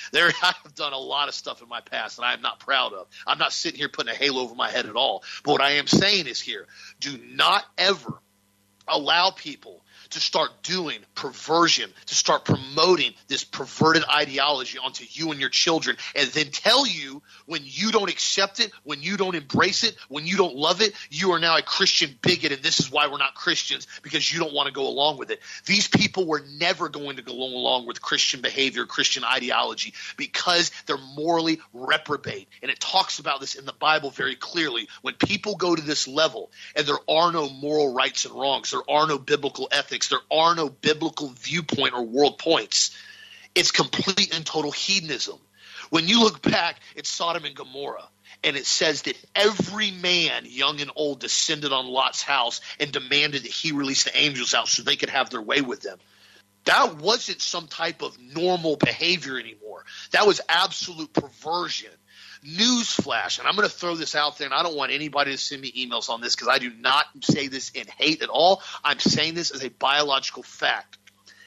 I have done a lot of stuff in my past that I am not proud of. I'm not sitting here putting a halo over my head at all. But what I am saying is here, do not ever allow people to start doing perversion, to start promoting this perverted ideology onto you and your children, and then tell you when you don't accept it, when you don't embrace it, when you don't love it, you are now a Christian bigot, and this is why we're not Christians, because you don't want to go along with it. These people were never going to go along with Christian behavior, Christian ideology, because they're morally reprobate. And it talks about this in the Bible very clearly. When people go to this level and there are no moral rights and wrongs, there are no biblical ethics, there are no biblical viewpoint or world points, it's complete and total hedonism. When you look back at Sodom and Gomorrah, and it says that every man, young and old, descended on Lot's house and demanded that he release the angels out so they could have their way with them. That wasn't some type of normal behavior anymore. That was absolute perversion. Newsflash, and I'm going to throw this out there, and I don't want anybody to send me emails on this because I do not say this in hate at all. I'm saying this as a biological fact.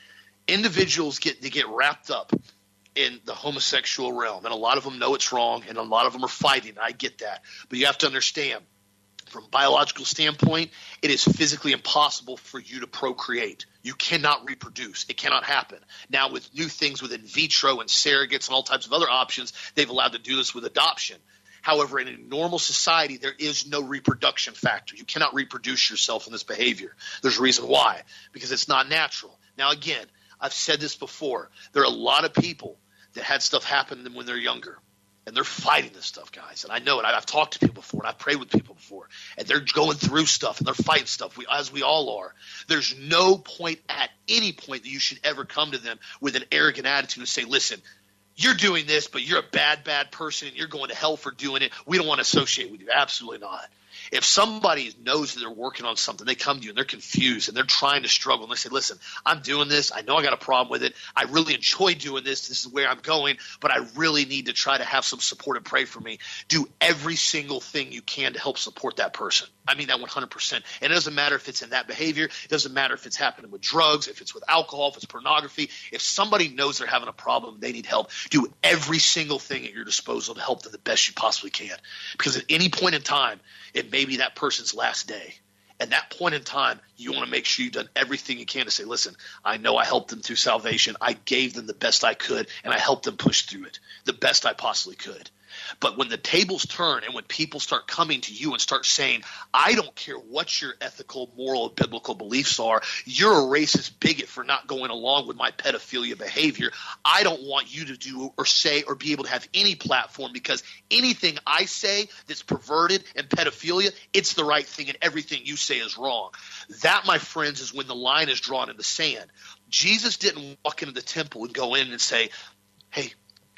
Individuals get wrapped up in the homosexual realm, and a lot of them know it's wrong, and a lot of them are fighting. I get that. But you have to understand, from a biological standpoint, it is physically impossible for you to procreate. You cannot reproduce. It cannot happen. Now, with new things with in vitro and surrogates and all types of other options, they've allowed to do this with adoption. However, in a normal society, there is no reproduction factor. You cannot reproduce yourself in this behavior. There's a reason why, because it's not natural. Now, again, I've said this before. There are a lot of people that had stuff happen to them when they're younger. And they're fighting this stuff, guys. And I know it. I've talked to people before, and I've prayed with people before. And they're going through stuff, and they're fighting stuff, as we all are. There's no point at any point that you should ever come to them with an arrogant attitude and say, listen, you're doing this, but you're a bad, bad person, and you're going to hell for doing it. We don't want to associate with you. Absolutely not. If somebody knows that they're working on something, they come to you and they're confused and they're trying to struggle, and they say, listen, I'm doing this. I know I got a problem with it. I really enjoy doing this. This is where I'm going, but I really need to try to have some support and pray for me. Do every single thing you can to help support that person. I mean that 100%. And it doesn't matter if it's in that behavior. It doesn't matter if it's happening with drugs, if it's with alcohol, if it's pornography. If somebody knows they're having a problem, they need help. Do every single thing at your disposal to help them the best you possibly can. Because at any point in time, it may be that person's last day. At that point in time, you want to make sure you've done everything you can to say, listen, I know I helped them through salvation. I gave them the best I could, and I helped them push through it the best I possibly could. But when the tables turn and when people start coming to you and start saying, I don't care what your ethical, moral, biblical beliefs are, you're a racist bigot for not going along with my pedophilia behavior. I don't want you to do or say or be able to have any platform because anything I say that's perverted and pedophilia, it's the right thing and everything you say is wrong. That, my friends, is when the line is drawn in the sand. Jesus didn't walk into the temple and go in and say, hey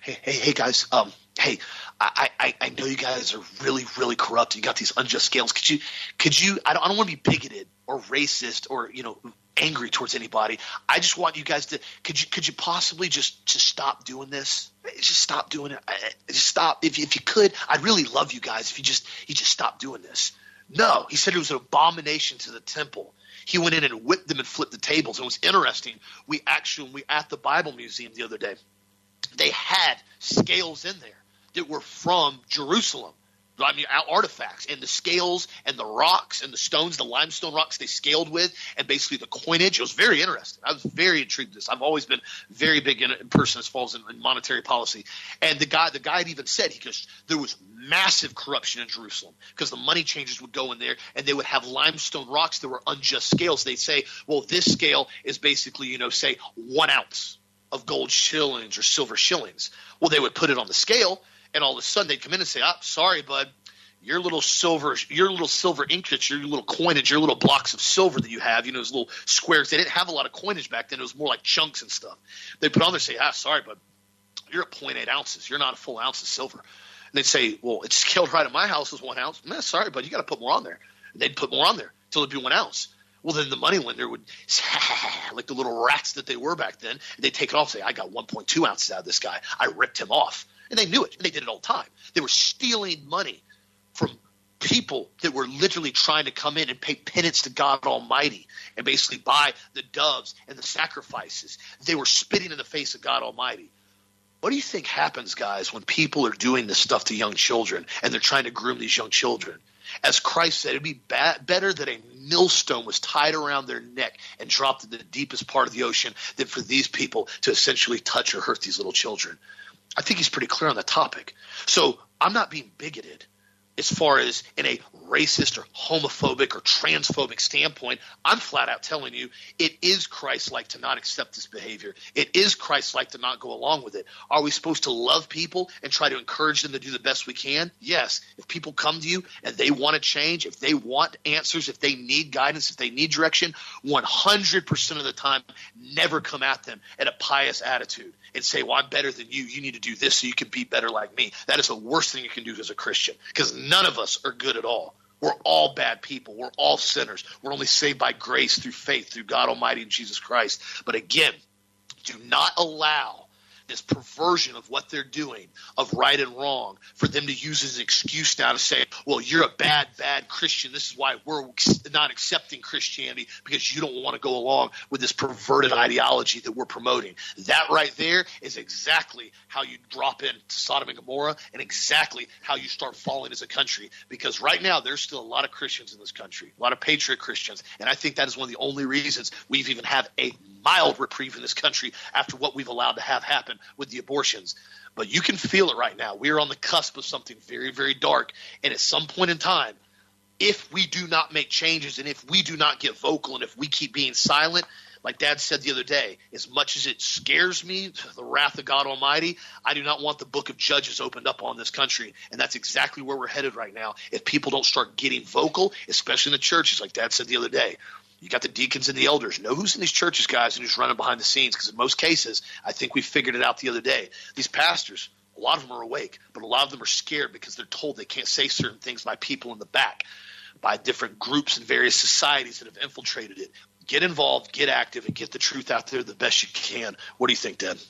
guys, hey, I know you guys are really, really corrupt. You got these unjust scales. Could you? I don't want to be bigoted or racist or angry towards anybody. I just want you guys to. Could you possibly just stop doing this? Just stop doing it. Just stop. If you could, I'd really love you guys if you just stop doing this. No, he said it was an abomination to the temple. He went in and whipped them and flipped the tables. It was interesting. We at the Bible Museum the other day, they had scales in there that were from Jerusalem. I mean, artifacts, and the scales and the rocks and the stones, the limestone rocks they scaled with, and basically the coinage. It was very interesting. I was very intrigued with this. I've always been very big in person as far as in monetary policy. And the guy had even said, there was massive corruption in Jerusalem because the money changers would go in there and they would have limestone rocks that were unjust scales. They'd say, well, this scale is basically, say 1 ounce of gold shillings or silver shillings. Well, they would put it on the scale, and all of a sudden they'd come in and say, sorry, bud, your little silver ingots, your little coinage, your little blocks of silver that you have, those little squares. They didn't have a lot of coinage back then. It was more like chunks and stuff. They'd put on there and say, sorry, bud, you're at 0.8 ounces. You're not a full ounce of silver. And they'd say, well, it's scaled right at my house as 1 ounce. Sorry, bud, you got to put more on there. And they'd put more on there until it'd be 1 ounce. Well, then the moneylender would, like the little rats that they were back then, and they'd take it off and say, I got 1.2 ounces out of this guy. I ripped him off. And they knew it, and they did it all the time. They were stealing money from people that were literally trying to come in and pay penance to God Almighty and basically buy the doves and the sacrifices. They were spitting in the face of God Almighty. What do you think happens, guys, when people are doing this stuff to young children and they're trying to groom these young children? As Christ said, it'd be better that a millstone was tied around their neck and dropped in the deepest part of the ocean than for these people to essentially touch or hurt these little children. I think he's pretty clear on the topic. So I'm not being bigoted as far as in a racist or homophobic or transphobic standpoint. I'm flat out telling you it is Christ-like to not accept this behavior. It is Christ-like to not go along with it. Are we supposed to love people and try to encourage them to do the best we can? Yes. If people come to you and they want to change, if they want answers, if they need guidance, if they need direction, 100% of the time, never come at them at a pious attitude and say, well, I'm better than you. You need to do this so you can be better like me. That is the worst thing you can do as a Christian, because none of us are good at all. We're all bad people. We're all sinners. We're only saved by grace through faith, through God Almighty and Jesus Christ. But again, do not allow this perversion of what they're doing, of right and wrong, for them to use as an excuse now to say, well, you're a bad Christian. This is why we're not accepting Christianity, because you don't want to go along with this perverted ideology that we're promoting. That right there is exactly how you drop into Sodom and Gomorrah, and exactly how you start falling as a country, because right now there's still a lot of Christians in this country, a lot of patriot Christians, and I think that is one of the only reasons we've even had a mild reprieve in this country after what we've allowed to have happen with the abortions. But you can feel it right now. We are on the cusp of something very, very dark. And at some point in time, if we do not make changes, and if we do not get vocal, and if we keep being silent, like Dad said the other day, as much as it scares me, the wrath of God Almighty, I do not want the book of Judges opened up on this country. And that's exactly where we're headed right now. If people don't start getting vocal, especially in the churches, like Dad said the other day, you got the deacons and the elders. Know who's in these churches, guys, and who's running behind the scenes, because in most cases, I think we figured it out the other day. These pastors, a lot of them are awake, but a lot of them are scared because they're told they can't say certain things by people in the back, by different groups and various societies that have infiltrated it. Get involved, get active, and get the truth out there the best you can. What do you think, Dad?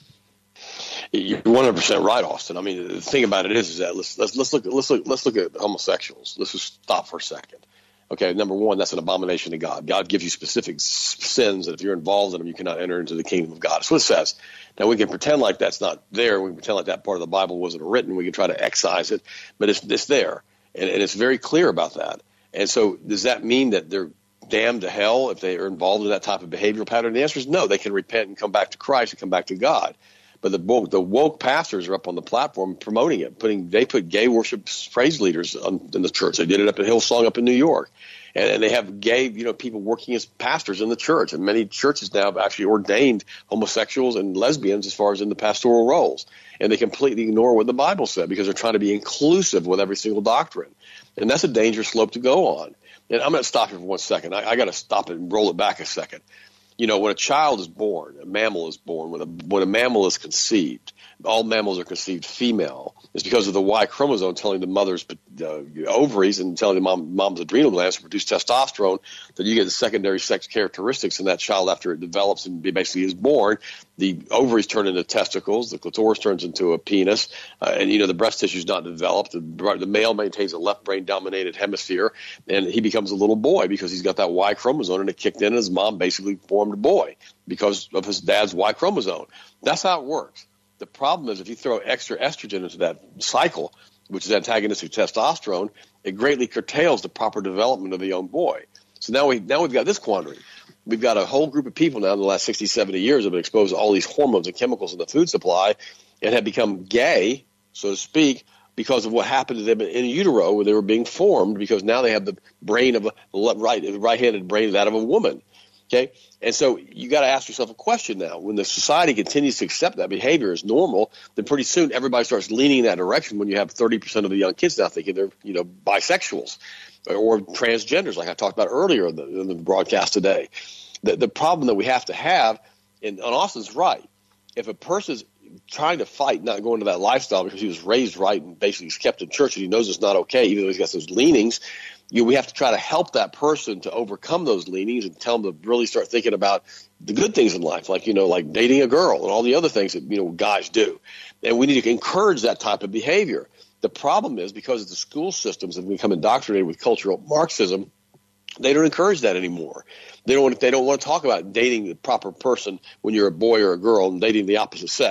You're 100% right, Austin. I mean, the thing about it is that let's look at homosexuals. Let's just stop for a second. Okay, number one, that's an abomination to God. God gives you specific sins that if you're involved in them, you cannot enter into the kingdom of God. That's what it says. Now, we can pretend like that's not there. We can pretend like that part of the Bible wasn't written. We can try to excise it, but it's there, and it's very clear about that. And so does that mean that they're damned to hell if they are involved in that type of behavioral pattern? The answer is no. They can repent and come back to Christ and come back to God. But the woke pastors are up on the platform promoting it. They put gay worship praise leaders in the church. They did it up at Hillsong up in New York. And they have gay, people working as pastors in the church. And many churches now have actually ordained homosexuals and lesbians as far as in the pastoral roles. And they completely ignore what the Bible said because they're trying to be inclusive with every single doctrine. And that's a dangerous slope to go on. And I'm going to stop here for 1 second. I got to stop it and roll it back a second. When a child is born, a mammal is born, when a mammal is conceived, all mammals are conceived female. It's because of the Y chromosome telling the mother's ovaries and telling the mom's adrenal glands to produce testosterone that you get the secondary sex characteristics in that child after it develops and basically is born. The ovaries turn into testicles, the clitoris turns into a penis, and the breast tissue is not developed. The male maintains a left brain dominated hemisphere, and he becomes a little boy because he's got that Y chromosome and it kicked in, and his mom basically formed a boy because of his dad's Y chromosome. That's how it works. The problem is if you throw extra estrogen into that cycle, which is antagonistic testosterone, it greatly curtails the proper development of the young boy. So now we've got this quandary. We've got a whole group of people now in the last 60, 70 years have been exposed to all these hormones and chemicals in the food supply and have become gay, so to speak, because of what happened to them in utero where they were being formed, because now they have the brain of a right-handed brain that of a woman. Okay, and so you got to ask yourself a question now. When the society continues to accept that behavior as normal, then pretty soon everybody starts leaning in that direction. When you have 30% of the young kids now thinking they're bisexuals or transgenders, like I talked about earlier in the broadcast today. The problem that we have to have, and Austin's right, if a person's trying to fight not going to that lifestyle because he was raised right and basically he's kept in church and he knows it's not okay, even though he's got those leanings, we have to try to help that person to overcome those leanings and tell them to really start thinking about the good things in life, like dating a girl and all the other things that guys do. And we need to encourage that type of behavior. The problem is because the school systems have become indoctrinated with cultural Marxism, they don't encourage that anymore. They don't want to talk about dating the proper person when you're a boy or a girl and dating the opposite sex.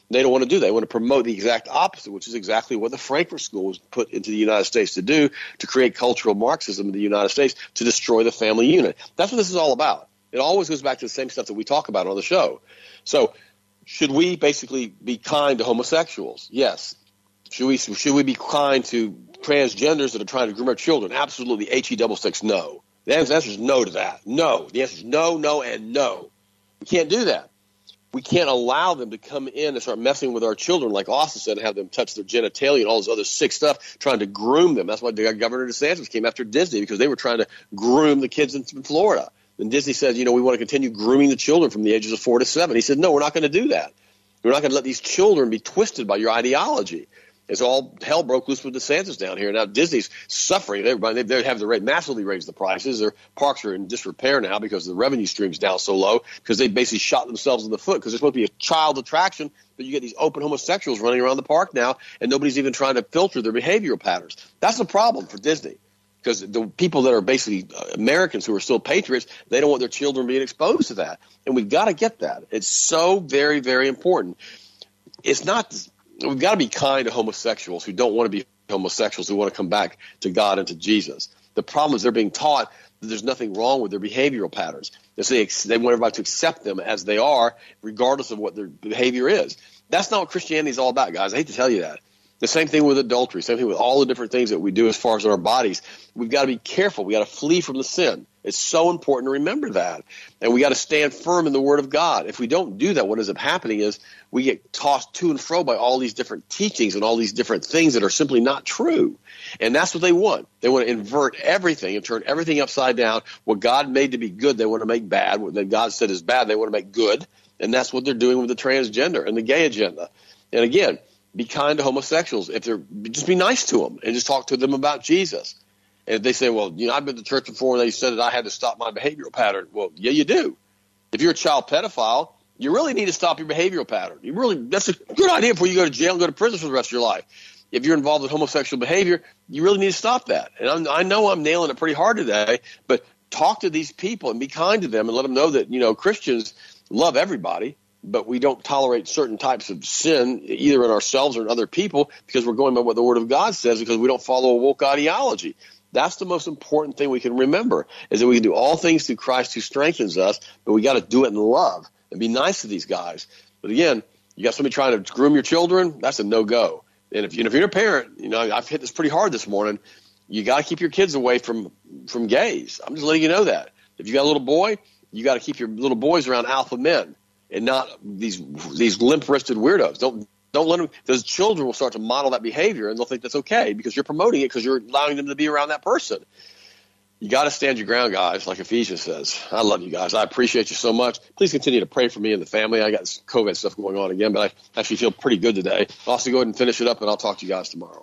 They don't want to do that. They want to promote the exact opposite, which is exactly what the Frankfurt School was put into the United States to do, to create cultural Marxism in the United States, to destroy the family unit. That's what this is all about. It always goes back to the same stuff that we talk about on the show. So should we basically be kind to homosexuals? Yes. Should we be kind to transgenders that are trying to groom our children? Absolutely. HE double six, no. The answer is no to that. No. The answer is no, no, and no. We can't do that. We can't allow them to come in and start messing with our children, like Austin said, and have them touch their genitalia and all this other sick stuff, trying to groom them. That's why Governor DeSantis came after Disney, because they were trying to groom the kids in Florida. And Disney said, we want to continue grooming the children from the ages of 4 to 7. He said, no, we're not going to do that. We're not going to let these children be twisted by your ideology. It's all hell broke loose with DeSantis down here. Now Disney's suffering. They have massively raised the prices. Their parks are in disrepair now because the revenue stream's down so low, because they basically shot themselves in the foot, because they're supposed to be a child attraction, but you get these open homosexuals running around the park now, and nobody's even trying to filter their behavioral patterns. That's the problem for Disney, because the people that are basically Americans who are still patriots, they don't want their children being exposed to that. And we've got to get that. It's so very, very important. It's not – we've got to be kind to homosexuals who don't want to be homosexuals, who want to come back to God and to Jesus. The problem is they're being taught that there's nothing wrong with their behavioral patterns. They want everybody to accept them as they are, regardless of what their behavior is. That's not what Christianity is all about, guys. I hate to tell you that. The same thing with adultery, same thing with all the different things that we do as far as our bodies. We've got to be careful. We got to flee from the sin. It's so important to remember that. And we got to stand firm in the Word of God. If we don't do that, what ends up happening is we get tossed to and fro by all these different teachings and all these different things that are simply not true. And that's what they want. They want to invert everything and turn everything upside down. What God made to be good, they want to make bad. What God said is bad, they want to make good. And that's what they're doing with the transgender and the gay agenda. And again, be kind to homosexuals. Just be nice to them and just talk to them about Jesus. And if they say, well, I've been to church before and they said that I had to stop my behavioral pattern. Well, yeah, you do. If you're a child pedophile, you really need to stop your behavioral pattern. That's a good idea before you go to jail and go to prison for the rest of your life. If you're involved in homosexual behavior, you really need to stop that. And I know I'm nailing it pretty hard today, but talk to these people and be kind to them and let them know that, Christians love everybody, but we don't tolerate certain types of sin, either in ourselves or in other people, because we're going by what the Word of God says, because we don't follow a woke ideology. That's the most important thing we can remember, is that we can do all things through Christ who strengthens us, but we got to do it in love and be nice to these guys. But again, you got somebody trying to groom your children, that's a no-go. And if you're a parent, I've hit this pretty hard this morning, you got to keep your kids away from gays. I'm just letting you know that. If you got a little boy, you got to keep your little boys around alpha men and not these limp-wristed weirdos. Don't let them. Those children will start to model that behavior, and they'll think that's okay because you're promoting it, because you're allowing them to be around that person. You got to stand your ground, guys, like Ephesians says. I love you guys. I appreciate you so much. Please continue to pray for me and the family. I got this COVID stuff going on again, but I actually feel pretty good today. I'll also go ahead and finish it up, and I'll talk to you guys tomorrow.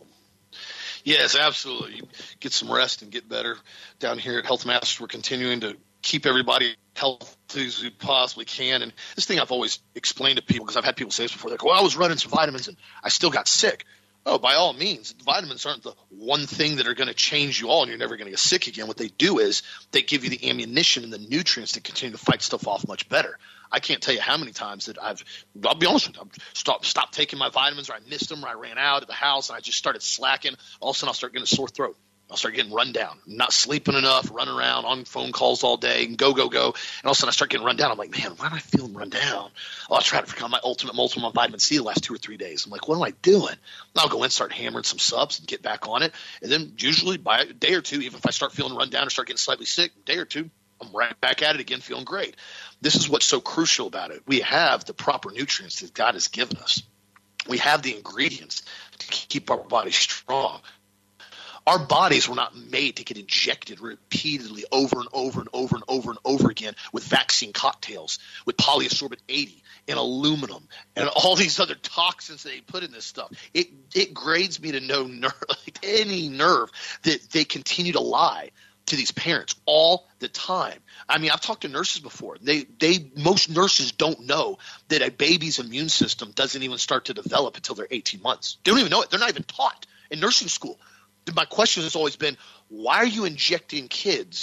Yes, absolutely. Get some rest and get better. Down here at Health Masters, we're continuing to keep everybody healthy as we possibly can. And this thing I've always explained to people, because I've had people say this before. They're like, well, I was running some vitamins and I still got sick. Oh, by all means, vitamins aren't the one thing that are going to change you all and you're never going to get sick again. What they do is they give you the ammunition and the nutrients to continue to fight stuff off much better. I can't tell you how many times that I'll be honest with you, stopped taking my vitamins, or I missed them, or I ran out of the house and I just started slacking. All of a sudden I'll start getting a sore throat. I'll start getting run down, not sleeping enough, running around on phone calls all day, and go. And all of a sudden I start getting run down. I'm like, man, why am I feeling run down? Oh, I tried to forget my ultimate multiple vitamin C the last 2 or 3 days. I'm like, what am I doing? And I'll go in, start hammering some subs and get back on it. And then usually by a day or two, even if I start feeling run down or start getting slightly sick, a day or two, I'm right back at it again, feeling great. This is what's so crucial about it. We have the proper nutrients that God has given us. We have the ingredients to keep our bodies strong. Our bodies were not made to get injected repeatedly over and over and over and over and over again with vaccine cocktails, with polyascorbate 80 and aluminum and all these other toxins that they put in this stuff. It grades me to no nerve, like any nerve, that they continue to lie to these parents all the time. I mean, I've talked to nurses before. Most nurses don't know that a baby's immune system doesn't even start to develop until they're 18 months. They don't even know it. They're not even taught in nursing school. My question has always been, why are you injecting kids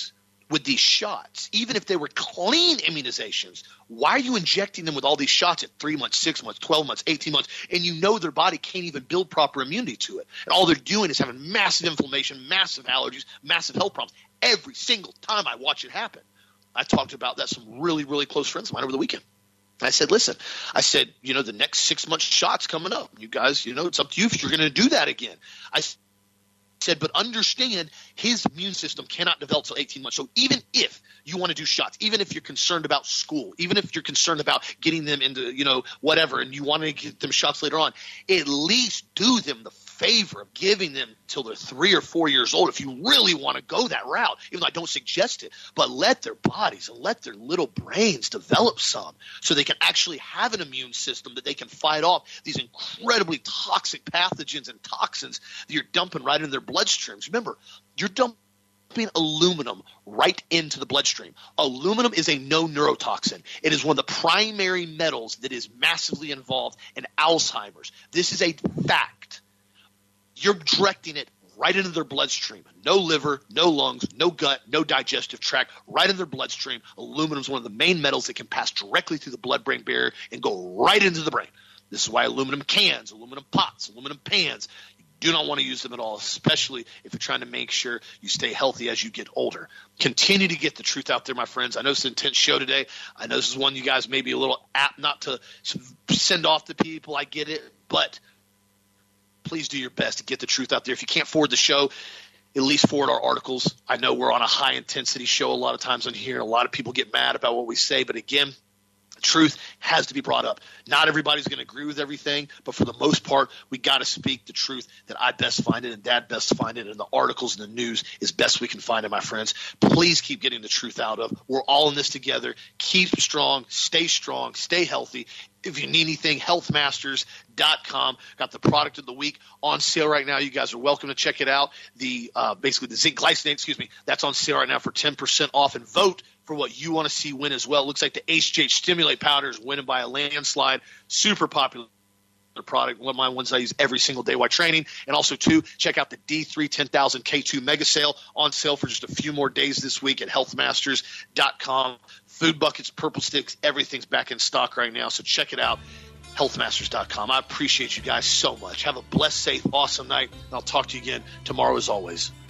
with these shots, even if they were clean immunizations, why are you injecting them with all these shots at 3 months, 6 months, 12 months, 18 months, and you know their body can't even build proper immunity to it? And all they're doing is having massive inflammation, massive allergies, massive health problems every single time I watch it happen. I talked about that to some really, really close friends of mine over the weekend. I said, listen, the next 6 months shot's coming up. You guys, it's up to you if you're going to do that again. I said, but understand his immune system cannot develop till 18 months. So even if you want to do shots, even if you're concerned about school, even if you're concerned about getting them into, whatever, and you want to get them shots later on, at least do them the favor of giving them till they're 3 or 4 years old if you really want to go that route, even though I don't suggest it. But let their bodies and let their little brains develop some so they can actually have an immune system that they can fight off these incredibly toxic pathogens and toxins that you're dumping right in their bloodstreams. Remember, you're dumping aluminum right into the bloodstream. Aluminum is a no neurotoxin. It is one of the primary metals that is massively involved in Alzheimer's. This is a fact. You're directing it right into their bloodstream. No liver, no lungs, no gut, no digestive tract, right in their bloodstream. Aluminum is one of the main metals that can pass directly through the blood-brain barrier and go right into the brain. This is why aluminum cans, aluminum pots, aluminum pans, you do not want to use them at all, especially if you're trying to make sure you stay healthy as you get older. Continue to get the truth out there, my friends. I know it's an intense show today. I know this is one you guys may be a little apt not to send off to people. I get it, but please do your best to get the truth out there. If you can't forward the show, at least forward our articles. I know we're on a high-intensity show a lot of times on here, and a lot of people get mad about what we say. But again, the truth has to be brought up. Not everybody's going to agree with everything, but for the most part, we got to speak the truth that I best find it and Dad best find it, and the articles and the news is best we can find it, my friends. Please keep getting the truth out of. We're all in this together. Keep strong, stay healthy. If you need anything, healthmasters.com. Got the product of the week on sale right now. You guys are welcome to check it out. Basically the zinc glycinate, that's on sale right now for 10% off. And vote for what you want to see win as well. Looks like the HGH Stimulate Powder is winning by a landslide. Super popular product, one of my ones I use every single day while training. And also, too, check out the D3 10,000 K2 mega sale on sale for just a few more days this week at healthmasters.com. Food buckets, purple sticks, everything's back in stock right now. So check it out, healthmasters.com. I appreciate you guys so much. Have a blessed, safe, awesome night. And I'll talk to you again tomorrow as always.